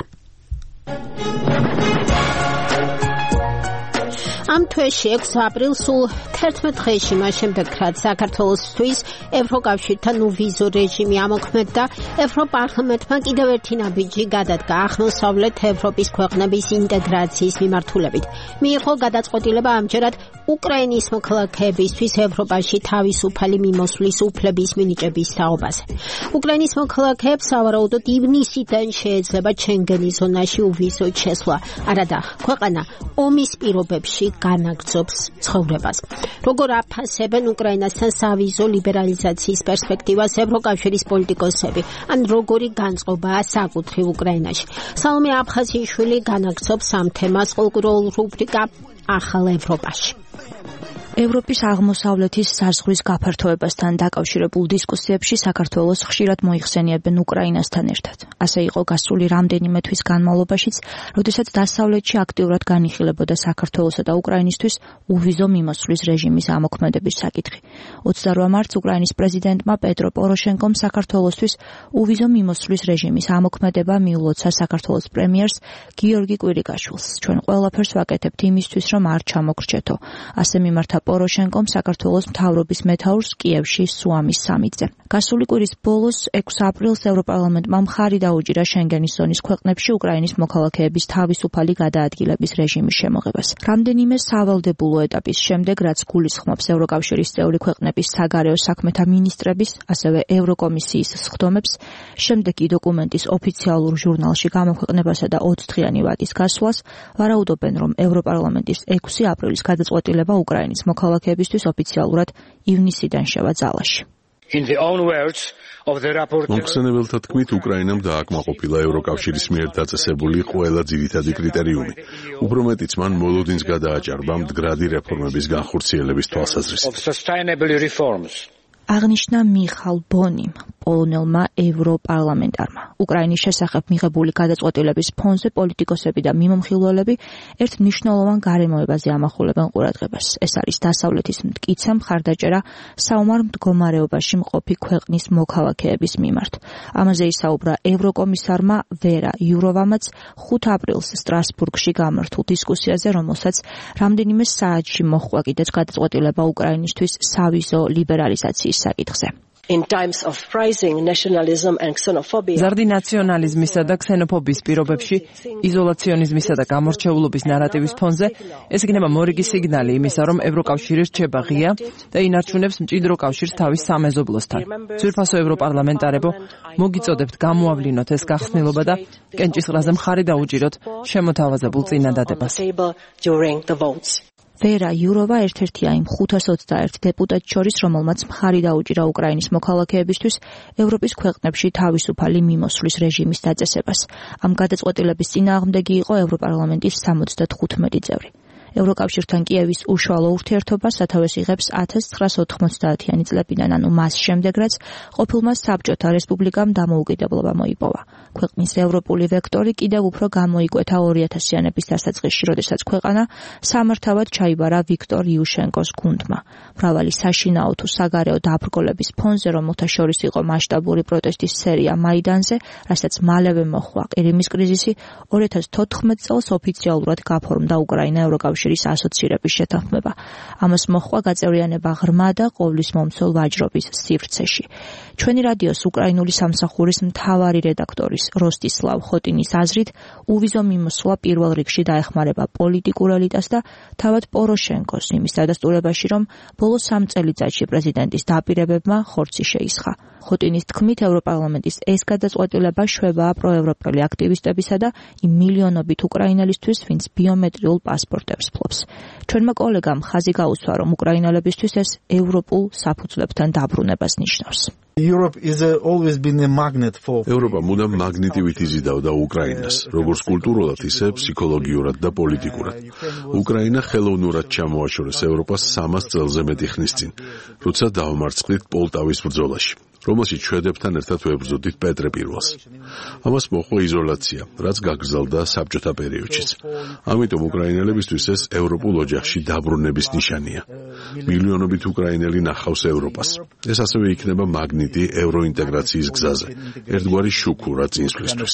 ამ თვეში ექვსი აპრილს სულ თერთმეტ დღეში მას შემდეგ, რაც საქართველოსთვის ევროკავშირთან უვიზო რეჟიმი ამოქმედდა, ევროპარლამენტმა კიდევ ერთი ნაბიჯი გადადგა აღმოსავლეთ ევროპის ქვეყნების ინტეგრაციის მიმართულებით. მიიღო გადაწყვეტილება ამჯერად უკრაინის მოქალაქეებისთვის ევროპაში თავისუფალი მიმოსვლის უფლების მინიჭების თაობაზე. უკრაინის მოქალაქეებს სავარაუდოდ ივნისიდან შეეძლება შენგენის ზონაში უვიზოდ შესვლა. არადა ქვეყანა ომის პირობებში განაგრძობს ცხოვრებას. როგორ აფასებენ უკრაინასთან სავიზო ლიბერალიზაციის პერსპექტივას ევროკავშირის პოლიტიკოსები, ან როგორი განწყობაა საკუთრივ უკრაინაში. სალომე აფხაზიშვილი განაგრძობს ამ თემას ყოველდღიურ რუბრიკა ახალ ევროპაში. ევროპის აღმოსავლეთის საზღვრის გაფართოებასთან დაკავშირებულ დისკუსიებში საქართველოს ხშირად მოიხსენიებენ უკრაინასთან ერთად. ასე იყო გასული რამდენიმე თვის განმავლობაშიც, როდესაც დასავლეთში აქტიურად განიხილებოდა საქართველოსა და უკრაინისთვის უვიზო მიმოსვლის რეჟიმის ამოქმედების საკითხი. ოცდარვა მარტს უკრაინის პრეზიდენტმა პეტრო პოროშენკომ საქართველოსთვის უვიზო მიმოსვლის რეჟიმის ამოქმედება მიულოცა საქართველოს პრემიერს გიორგი კვირიკაშვილს. ჩვენ ყველაფერს ვაკეთებთ იმისთვის, რომ არ ჩამოგრჩეთო. ასე მიმართა პოროშენკომ საქართველოს მთავრობის მეთაურს კიევში სუამის სამიტზე. გასული კვირის ბოლოს ექვსი აპრილს ევროპარლამენტმა მხარი დაუჭირა შენგენის ზონის ქვეყნებში უკრაინის მოქალაქეების თავისუფალი გადაადგილების რეჟიმის შემოღებას. რამდენიმე სავალდებულო ეტაპის შემდეგ, რაც გულისხმობს ევროკავშირის წევრი ქვეყნების საგარეო საქმეთა მინისტრების, ასევე ევროკომისიის სხდომებს, შემდეგი დოკუმენტის ოფიციალურ ჟურნალში გამოქვეყნებასა და ოცდღიანი ვადის გასვლას, ვარაუდობენ, რომ ევროპარლამენტის ექვსი აპრილის გადაწყვეტილება უკრაინის მოქალაქეებისთვის ოფიციალურად ივნისიდან შევა ძალაში. მომხსენებელთა თქმით, უკრაინამ დააკმაყოფილა ევროკავშირის მიერ დაწესებული ყველა ძირითადი კრიტერიუმი. უფრო მეტიც, მან მოლოდინს გადააჭარბა მდგრადი რეფორმების განხორციელების თვალსაზრისით. აღნიშნა მიხალ ბონიმ, პოლონელმა ევროპარლამენტარმა. უკრაინის შესახებ მიღებული გადაწყვეტილების ფონზე პოლიტიკოსები და მიმოხილველები ერთ მნიშვნელოვან გარემოებაზე ამახულებენ ყურადღებას. ეს არის დასავლეთის მტკიცე მხარდაჭერა საომარ მდგომარეობაში მყოფი ქვეყნის მოქალაქეების მიმართ. ამაზე ისაუბრა ევროკომისარმა ვერა იუროვამაც ხუთი აპრილს სტრასბურგში გამართულ დისკუსიაზე, რომელსაც რამდენიმე საათში მოჰყვა კიდეც გადაწყვეტილება უკრაინისთვის სავიზო ლიბერალიზაციის საკითხზე. ზარდი ნაციონალიზმისა და ქსენოფობიის პირობებში, იზოლაციონიზმისა და გამორჩეულობის ნარატივის ფონზე ეს იქნება მორიგი სიგნალი იმისა, რომ ევროკავშირი რჩება ღია და ინარჩუნებს მჭიდრო კავშირს თავის სამეზობლოსთან. ძვირფასო ევროპარლამენტარებო, მოგიწოდებთ გამოავლინოთ ეს გახსნილობა და კენჭისყრაზე მხარი დაუჭიროთ შემოთავაზებულ წინადადებას. ვერა იუროვა ერთ-ერთია იმ ხუთას ოცდაერთ დეპუტატს შორის, რომელმაც მხარი დაუჭირა უკრაინის მოქალაქეებისთვის ევროპის ქვეყნებში თავისუფალი მიმოსვლის რეჟიმის დაწესებას. ამ გადაწყვეტილების წინააღმდეგი იყო ევროპარლამენტის სამოცდათხუთმეტი წევრი. ევროკავშირთან კიევის უშუალო ურთიერთობა სათავეს იღებს ათას ცხრაასა ოთხმოცდაათიანი წლებიდან, ანუ მას შემდეგ, რაც ყოფილმა საბჭოთა რესპუბლიკამ დამოუკიდებლობა მოიპოვა. ქვეყნის ევროპული ვექტორი კიდევ უფრო გამოიკვეთა ორი ათასიანების დასაწყისში, როდესაც ქვეყანა სამართავად ჩაიბარა ვიქტორ იუშენკოს გუნდმა. მრავალი საშინაო თუ საგარეო დაბრკოლების ფონზე, რომელთა შორის იყო მასშტაბური პროტესტის სერია მაიდანზე, რასაც მალევე მოჰყვა ყირიმის კრიზისი, ორი ათას თოთხმეტ წელს ოფიციალურად გაფორმდა უკრაინა ევროკავშირის ასოცირების შეთანხმება. ამას მოჰყვა გაწევრიანება ღრმა და ყოვლის მომცველ ვაჯრობის სივრცეში. ჩვენი რადიოს უკრაინული სამსახურის მთავარი რედაქტორის როსტისლავ ხოტინის აზრით, უვიზო მიმოსვლა პირველ რიგში დაეხმარება პოლიტიკურ ელიტას და თავად პოროშენკოს იმის დადასტურებაში, რომ ბოლო სამ წელიწადში პრეზიდენტის დაპირებებმა ხორცი შეისხა. ხოტინის თქმით, ევროპარლამენტის ეს გადაწყვეტილება შვებაა პროევროპელი აქტივისტებისა და იმ მილიონობით უკრაინელისთვის, ვინც ბიომეტრიულ პასპორტებს ფლობს. ჩვენმა კოლეგამ ხაზი გაუსვა, რომ უკრაინელებისთვის ეს ევროპულ საფუძვლებთან დაბრუნებას ნიშნავს. ევროპა მუდამ მაგნიტივით იზიდავდა უკრაინას, როგორც კულტურულად, ისე ფსიქოლოგიურად და პოლიტიკურად. უკრაინა ხელოვნურად ჩამოაშორეს ევროპას სამას წელზე მეტი ხნის წინ, როცა დაამარცხდით პოლტავის ბრძოლაში, რომელშიც შვედებთან ერთად ვებრძოდით პეტრე პირველს. ამას მოჰყვა იზოლაცია, რაც გაგრძელდა საბჭოთა პერიოდშიც. ამიტომ უკრაინელებისთვის ეს ევროპულ ოჯახში დაბრუნების ნიშანია. მილიონობით უკრაინელი ნახავს ევროპას. ეს ასევე იქნება მაგნიტი ევროინტეგრაციის გზაზე, ერთგვარი შუქურა წინსვლისთვის.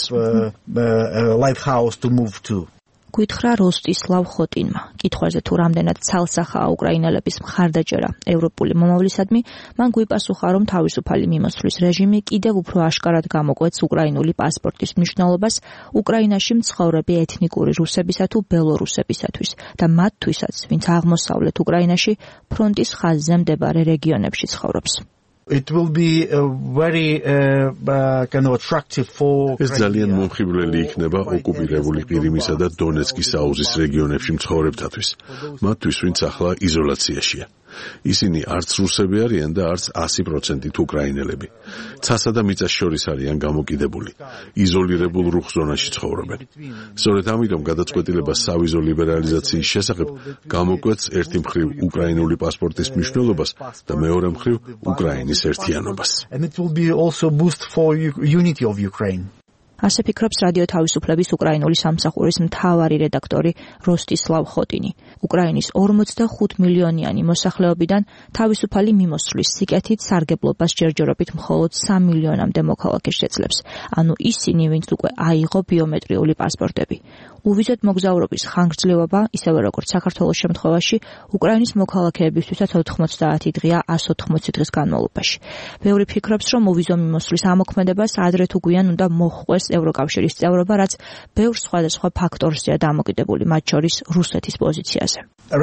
გითხრა როსტისლავ ხოტინმა. კითხვაზე თუ რამდენად ცალსახაა უკრაინელების მხარდაჭერა ევროპული მომავლისადმი, მან გვიპასუხა, რომ თავისუფალი მიმოსვლის რეჟიმი კიდევ უფრო აშკარად გამოკვეთს უკრაინული პასპორტის მნიშვნელობას უკრაინაში მცხოვრები ეთნიკური რუსებისა თუ ბელორუსებისათვის და მათთვისაც, ვინც აღმოსავლეთ უკრაინაში ფრონტის ხაზზე მდებარე რეგიონებში ცხოვრობს. It will be a very uh, uh, kind of attractive for ეს ძალიან მომხიბვლელი იქნება ოკუპირებული ყირიმისა და დონეცკის აუზის რეგიონებში მცხოვრებთათვის, მათთვის, ვინც ახლა იზოლაციაშია. ისინი არც რუსები არიან და არც ასი პროცენტით უკრაინელები. ცასა და მიწას შორის არიან გამოკიდებული. იზოლირებულ რუხ-ზონაში ცხოვრობენ. სწორედ ამიტომ გადაწყვეტილება სავიზო ლიბერალიზაციის შესახებ გამოკვეთს ერთი მხრივ უკრაინული პასპორტის მნიშვნელობას და მეორე მხრივ უკრაინის ერთიანობას. And it will be also boost for unity of Ukraine. ასე ფიქრობს რადიო თავისუფლების უკრაინული სამსახურის მთავარი რედაქტორი როსტისლავ ხოტინი. უკრაინის ორმოცდახუთ მილიონიანი მოსახლეობიდან თავისუფალი მიმოსვლის სიკეთით სარგებლობას ჯერჯერობით მხოლოდ სამ მილიონამდე მოქალაქეს შეძლებს. ანუ ისინი, ვინც უკვე აიღო ბიომეტრიული პასპორტები. უვიზოდ მოგზაურობის ხანგრძლივობა, ისევე როგორც საქართველოს შემთხვევაში, უკრაინის მოქალაქეებისთვისაც ოთხმოცდაათი დღეა ას ოთხმოცი დღის განმავლობაში. ბევრი ფიქრობს, რომ უვიზო მიმოსვლის ამოქმედებას ადრე თუ გვიან უნდა მოჰყვეს ევროკავშირის წევრობა, რაც ბევრ სხვადასხვა ფაქტორზეა დამოკიდებული, მათ შორის რუსეთის პოზიციაზე.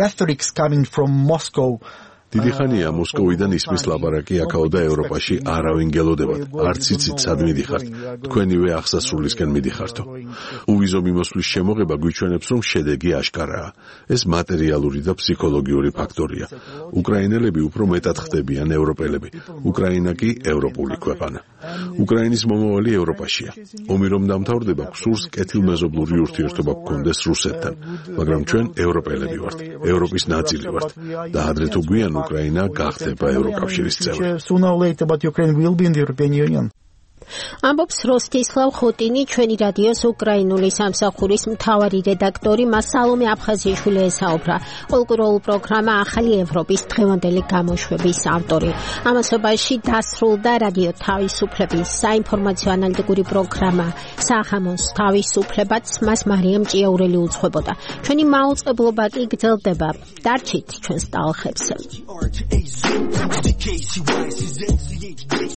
დიდი ხანია მოსკოვიდან ისმის ლაპარაკი აქაო და ევროპაში არავინ გელოდებათ. არც იცით სად მიდიხართ. თქვენივე აღსასრულისკენ მიდიხართო. უვიზო მიმოსვლის შემოღება გვიჩვენებს, რომ შედეგი აშკარაა. ეს მატერიალური და ფსიქოლოგიური ფაქტორია. უკრაინელები უფრო მეტად ხდებიან ევროპელები. უკრაინა კი ევროპული ქვეყანა. უკრაინის მომავალი ევროპაშია. ომი რომ დამთავრდება, გსურს კეთილმეზობლური ურთიერთობა გქონდეს რუსეთთან, მაგრამ ჩვენ ევროპელები ვართ, ევროპის ნაწილი ვართ და ადრე თუ გვიან უკრაინა გახდება ევროკავშირის წევრი. ამბობს როსტისლავ ხუტინი, ჩვენი რადიოს უკრაინული სამსახურის მთავარი რედაქტორი. მას სალომე აფხაზიშვილი ესაუბრა. კულტურულ პროგრამა ახალი ევროპის დღევანდელი გამოშვების ავტორი. ამასობაში დასრულდა რადიო თავისუფლების საინფორმაციო ანალიტიკური პროგრამა სახამოს თავისუფლებაც. მას მარიამ ჭიაურელი უძღვებოდა. ჩვენი მაუწყებლობა კი გრძელდება. დარჩით ჩვენს ტალღებზე.